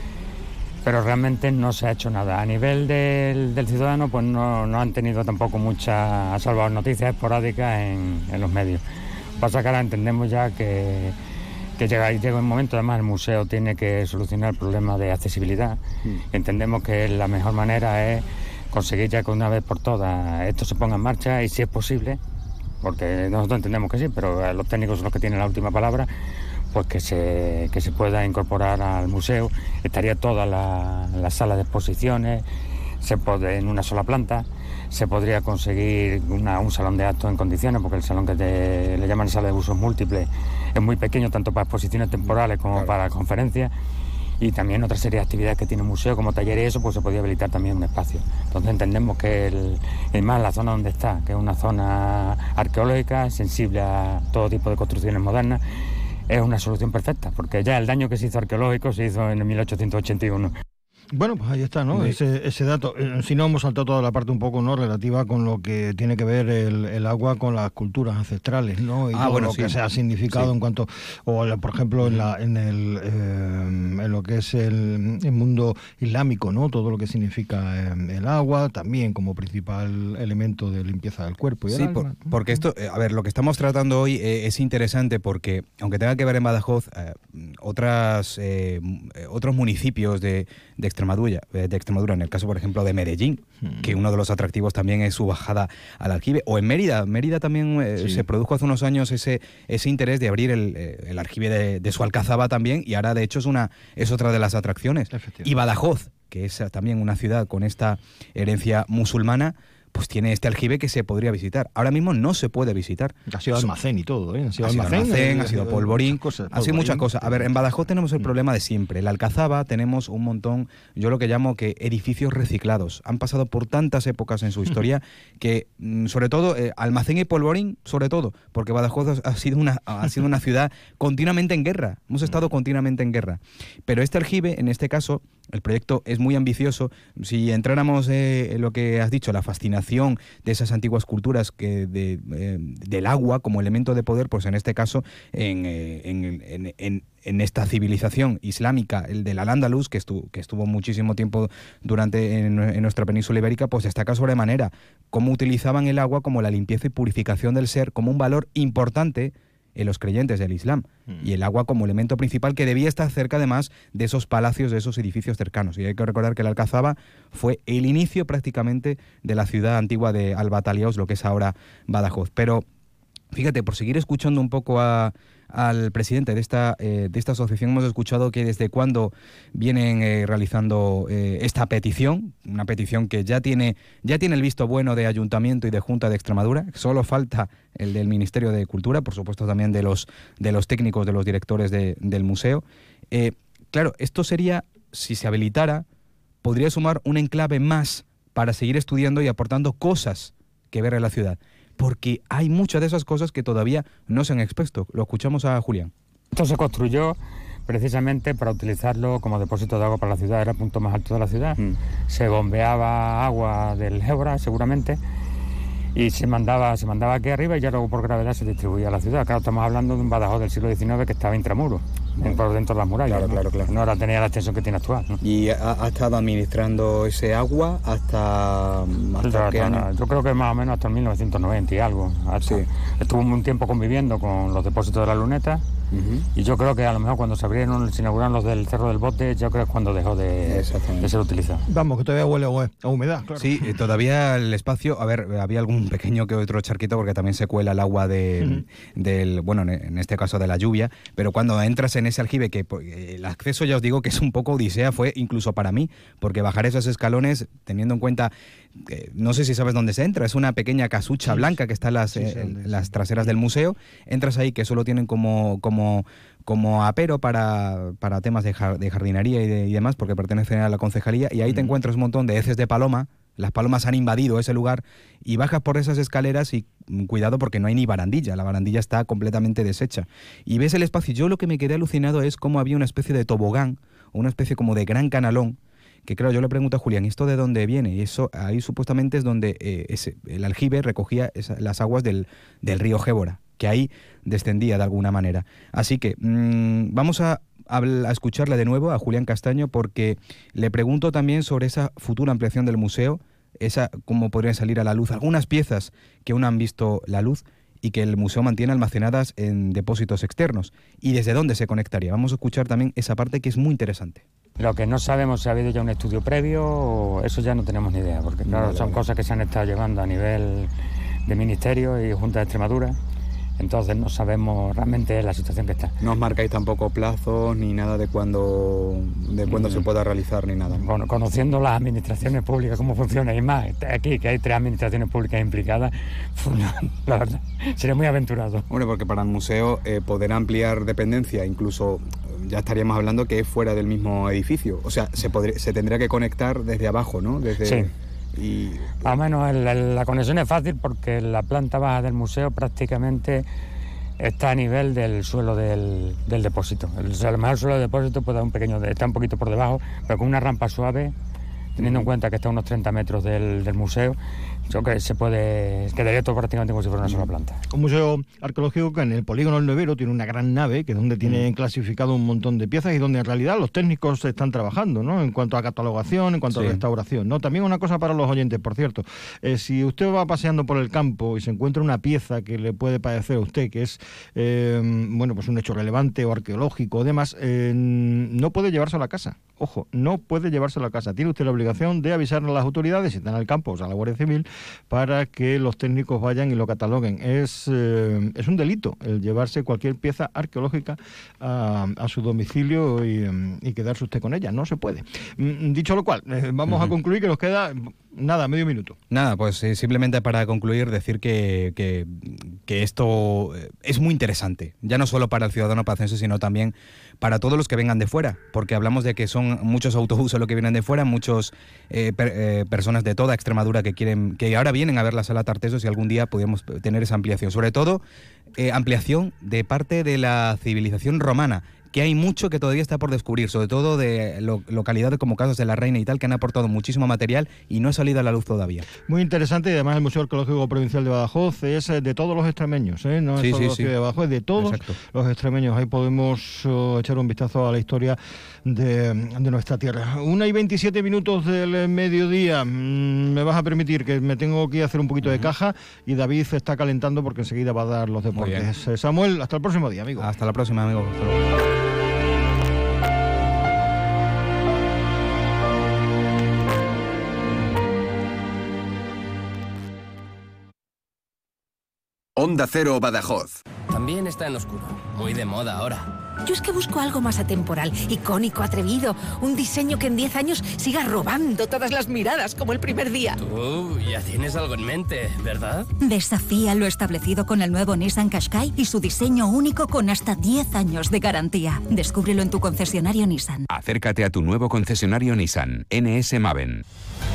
Pero realmente no se ha hecho nada. A nivel del, del ciudadano, pues no, no han tenido tampoco muchas, salvo noticias esporádicas en, en los medios. Pasa que ahora entendemos ya que, que llega, llega un momento, además el museo tiene que solucionar el problema de accesibilidad. Mm. Entendemos que la mejor manera es conseguir ya que una vez por todas esto se ponga en marcha, y si es posible, porque nosotros entendemos que sí, pero los técnicos son los que tienen la última palabra, pues que se, que se pueda incorporar al museo. Estaría toda la, la sala de exposiciones, se puede, en una sola planta, se podría conseguir una, un salón de actos en condiciones, porque el salón que te, le llaman sala de usos múltiples es muy pequeño, tanto para exposiciones temporales como claro. para conferencias. Y también otra serie de actividades que tiene el museo, como talleres y eso, pues se podría habilitar también un espacio. Entonces entendemos que el, el más la zona donde está, que es una zona arqueológica, sensible a todo tipo de construcciones modernas, es una solución perfecta, porque ya el daño que se hizo arqueológico se hizo en el mil ochocientos ochenta y uno. Bueno, pues ahí está, ¿no? Sí. Ese, ese dato. Eh, si no, hemos saltado toda la parte un poco, ¿no?, relativa con lo que tiene que ver el, el agua con las culturas ancestrales, ¿no? Y ah, todo bueno, lo sí. que se ha significado sí. en cuanto, o por ejemplo, en la en el eh, en lo que es el, el mundo islámico, ¿no? Todo lo que significa eh, el agua, también como principal elemento de limpieza del cuerpo. Y sí, por, porque esto, eh, a ver, lo que estamos tratando hoy eh, es interesante porque, aunque tenga que ver en Badajoz, eh, otras eh, otros municipios de, de Extremadura, de Extremadura, en el caso, por ejemplo, de Medellín, hmm. que uno de los atractivos también es su bajada al aljibe, o en Mérida. Mérida también eh, sí. se produjo hace unos años ese ese interés de abrir el, el aljibe de, de su Alcazaba también, y ahora de hecho es una es otra de las atracciones. Y Badajoz, que es también una ciudad con esta herencia musulmana, pues tiene este aljibe que se podría visitar. Ahora mismo no se puede visitar. Ha sido almacén y todo, ¿eh? Ha sido ha almacén, almacén, ha sido polvorín, cosas, ha sido muchas cosas. A ver, en Badajoz tenemos el problema de siempre. En la Alcazaba tenemos un montón, yo lo que llamo que edificios reciclados. Han pasado por tantas épocas en su historia que, sobre todo, eh, almacén y polvorín, sobre todo, porque Badajoz ha sido una ha sido una ciudad continuamente en guerra. Hemos estado continuamente en guerra. Pero este aljibe, en este caso, el proyecto es muy ambicioso. Si entráramos eh, en lo que has dicho, la fascinación de esas antiguas culturas que de, eh, del agua como elemento de poder, pues en este caso en, eh, en, en, en, en esta civilización islámica, el del Al-Ándalus, que estuvo, que estuvo muchísimo tiempo durante en, en nuestra península ibérica, pues destaca sobremanera cómo utilizaban el agua como la limpieza y purificación del ser, como un valor importante en los creyentes del Islam, mm. y el agua como elemento principal que debía estar cerca además de esos palacios, de esos edificios cercanos. Y hay que recordar que la Alcazaba fue el inicio prácticamente de la ciudad antigua de Albataliaos, lo que es ahora Badajoz. Pero fíjate, por seguir escuchando un poco a, al presidente de esta, eh, de esta asociación, hemos escuchado que desde cuándo vienen eh, realizando eh, esta petición, una petición que ya tiene, ya tiene el visto bueno de Ayuntamiento y de Junta de Extremadura. Solo falta el del Ministerio de Cultura, por supuesto también de los, de los técnicos, de los directores de, del museo. Eh, claro, esto sería, si se habilitara, podría sumar un enclave más para seguir estudiando y aportando cosas que ver en la ciudad, porque hay muchas de esas cosas que todavía no se han expuesto. Lo escuchamos a Julián. Esto se construyó precisamente para utilizarlo como depósito de agua para la ciudad, era el punto más alto de la ciudad. Mm. Se bombeaba agua del Ébora, seguramente, y se mandaba, se mandaba aquí arriba y ya luego por gravedad se distribuía a la ciudad. Claro, estamos hablando de un Badajoz del siglo diecinueve que estaba intramuro, por dentro de las murallas. Claro, ¿no? claro, claro. No era, tenía la extensión que tiene actual, ¿no? ¿Y ha, ha estado administrando ese agua hasta, hasta qué año? Yo creo que más o menos hasta el mil novecientos noventa y algo. Hasta, sí. Estuvo un tiempo conviviendo con los depósitos de la Luneta. Uh-huh. Y yo creo que a lo mejor cuando se abrieron, se inauguraron los del Cerro del Bote, yo creo que es cuando dejó de, de ser utilizado. Vamos, que todavía huele a humedad, claro. Sí, todavía el espacio, a ver, había algún pequeño que otro charquito porque también se cuela el agua de, uh-huh. del, bueno, en este caso de la lluvia, pero cuando entras en ese aljibe, que el acceso ya os digo que es un poco odisea, fue incluso para mí, porque bajar esos escalones, teniendo en cuenta, eh, no sé si sabes dónde se entra, es una pequeña casucha sí. blanca que está en las, sí, sí, eh, sí. las traseras del museo, entras ahí que solo tienen como... como Como, como apero para, para temas de, jar, de jardinería y, de, y demás, porque pertenecen a la concejalía, y ahí mm. te encuentras un montón de heces de paloma. Las palomas han invadido ese lugar y bajas por esas escaleras y cuidado porque no hay ni barandilla, la barandilla está completamente deshecha. Y ves el espacio, yo lo que me quedé alucinado es cómo había una especie de tobogán, o una especie como de gran canalón, que claro, yo le pregunto a Julián, ¿esto de dónde viene? Y eso ahí supuestamente es donde eh, ese, el aljibe recogía esa, las aguas del, del río Gébora, que ahí descendía de alguna manera. Así que mmm, vamos a, a, a escucharle de nuevo a Julián Castaño, porque le pregunto también sobre esa futura ampliación del museo, esa cómo podrían salir a la luz algunas piezas que aún han visto la luz y que el museo mantiene almacenadas en depósitos externos, y desde dónde se conectaría. Vamos a escuchar también esa parte que es muy interesante. Lo que no sabemos si ha habido ya un estudio previo, o eso ya no tenemos ni idea, porque claro, vale, son vale. cosas que se han estado llevando a nivel de Ministerio y Junta de Extremadura. Entonces no sabemos realmente la situación que está. No os marcáis tampoco plazos ni nada de cuándo de cuándo mm. se pueda realizar ni nada. Bueno, conociendo las administraciones públicas, cómo funciona, y más aquí que hay tres administraciones públicas implicadas, pues, la verdad, sería muy aventurado. Bueno, porque para el museo eh, poder ampliar dependencia, incluso ya estaríamos hablando que es fuera del mismo edificio. O sea, se, podría, se tendría que conectar desde abajo, ¿no? Desde... Sí. Y... Más o menos el, el, la conexión es fácil porque la planta baja del museo prácticamente está a nivel del suelo del, del depósito. El, o sea, a lo mejor el suelo del depósito puede dar un pequeño, está un poquito por debajo, pero con una rampa suave, teniendo en cuenta que está a unos treinta metros del, del museo, yo creo que se puede, quedaría todo prácticamente como si fuera una sola planta. Un museo arqueológico que en el polígono del Novero tiene una gran nave, que es donde tiene clasificado un montón de piezas y donde en realidad los técnicos están trabajando, ¿no? En cuanto a catalogación, en cuanto sí. a restauración, ¿no? También una cosa para los oyentes, por cierto, eh, si usted va paseando por el campo y se encuentra una pieza que le puede parecer a usted que es, eh, bueno, pues un hecho relevante o arqueológico o demás, eh, no puede llevarse a la casa. Ojo, no puede llevárselo a casa. Tiene usted la obligación de avisar a las autoridades, si están al campo, o sea, a la Guardia Civil, para que los técnicos vayan y lo cataloguen. Es, eh, es un delito el llevarse cualquier pieza arqueológica a, a su domicilio y, y quedarse usted con ella. No se puede. Dicho lo cual, eh, vamos uh-huh. a concluir, que nos queda... Nada, medio minuto. Nada, pues eh, simplemente para concluir decir que, que, que esto es muy interesante, ya no solo para el ciudadano pacense, sino también para todos los que vengan de fuera, porque hablamos de que son muchos autobuses los que vienen de fuera, muchos eh, per, eh, personas de toda Extremadura que quieren, que ahora vienen a ver la Sala Tartessos, y algún día podemos tener esa ampliación, sobre todo eh, ampliación de parte de la civilización romana, que hay mucho que todavía está por descubrir, sobre todo de lo, localidades como Casas de la Reina y tal, que han aportado muchísimo material y no ha salido a la luz todavía. Muy interesante, y además el Museo Arqueológico Provincial de Badajoz es de todos los extremeños, ¿eh? No es sí, solo sí, sí. de Badajoz, es de todos Exacto. los extremeños. Ahí podemos uh, echar un vistazo a la historia de, de nuestra tierra. Una y veintisiete minutos del mediodía. Mm, me vas a permitir que me tengo que ir a hacer un poquito uh-huh. de caja, y David se está calentando porque enseguida va a dar los deportes. Samuel, hasta el próximo día, amigo. Hasta la próxima, amigo. Hasta luego. Onda Cero Badajoz. También está en oscuro, muy de moda ahora. Yo es que busco algo más atemporal, icónico, atrevido, un diseño que en diez años siga robando todas las miradas como el primer día. Tú ya tienes algo en mente, ¿verdad? Desafía lo establecido con el nuevo Nissan Qashqai y su diseño único con hasta diez años de garantía. Descúbrelo en tu concesionario Nissan. Acércate a tu nuevo concesionario Nissan, N S Maven.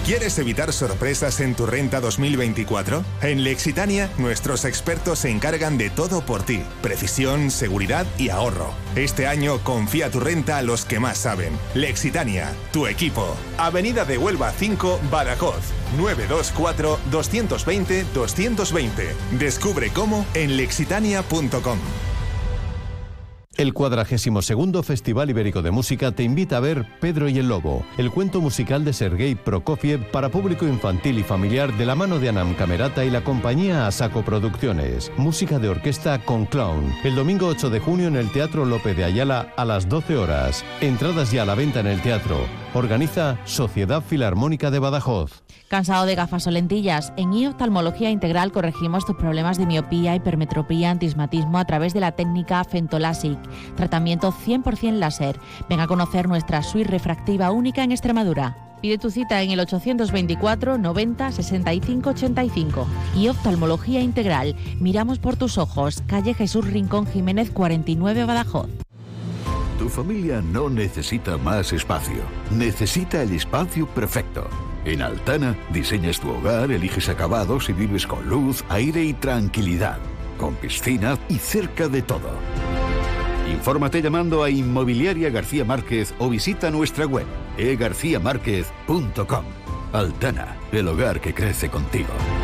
¿Quieres evitar sorpresas en tu renta dos mil veinticuatro? En Lexitania, nuestros expertos se encargan de todo por ti. Precisión, seguridad y ahorro. Este año confía tu renta a los que más saben. Lexitania, tu equipo. Avenida de Huelva cinco, Badajoz. nueve dos cuatro, dos dos cero, dos dos dos cero. Descubre cómo en lexitania punto com. El cuadragésimo segundo Festival Ibérico de Música te invita a ver Pedro y el Lobo, el cuento musical de Sergei Prokofiev para público infantil y familiar de la mano de Anam Camerata y la compañía Asaco Producciones. Música de orquesta con clown. El domingo ocho de junio en el Teatro Lope de Ayala a las doce horas. Entradas ya a la venta en el teatro. Organiza Sociedad Filarmónica de Badajoz. ¿Cansado de gafas o lentillas? En I Oftalmología Integral corregimos tus problemas de miopía, hipermetropía, antismatismo a través de la técnica Fentolásic. Tratamiento cien por ciento láser. Ven a conocer nuestra suite refractiva única en Extremadura. Pide tu cita en el ochocientos veinticuatro noventa sesenta y cinco ochenta y cinco. Y Oftalmología Integral. Miramos por tus ojos. Calle Jesús Rincón Jiménez cuarenta y nueve, Badajoz. Tu familia no necesita más espacio. Necesita el espacio perfecto. En Altana, diseñas tu hogar, eliges acabados y vives con luz, aire y tranquilidad. Con piscina y cerca de todo. Infórmate llamando a Inmobiliaria García Márquez o visita nuestra web e garcía márquez punto com. Altana, el hogar que crece contigo.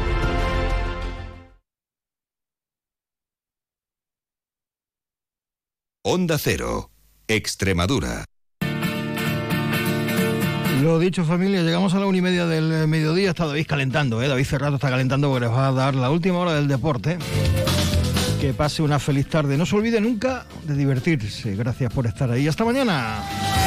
Onda Cero, Extremadura. Lo dicho, familia, llegamos a la una y media del mediodía. Está David calentando, ¿eh? David Cerrato está calentando porque les va a dar la última hora del deporte. Que pase una feliz tarde. No se olvide nunca de divertirse. Gracias por estar ahí. Hasta mañana.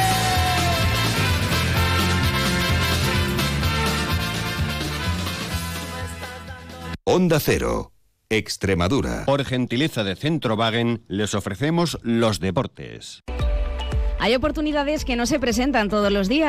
Onda Cero, Extremadura. Por gentileza de Centrowagen, les ofrecemos los deportes. Hay oportunidades que no se presentan todos los días.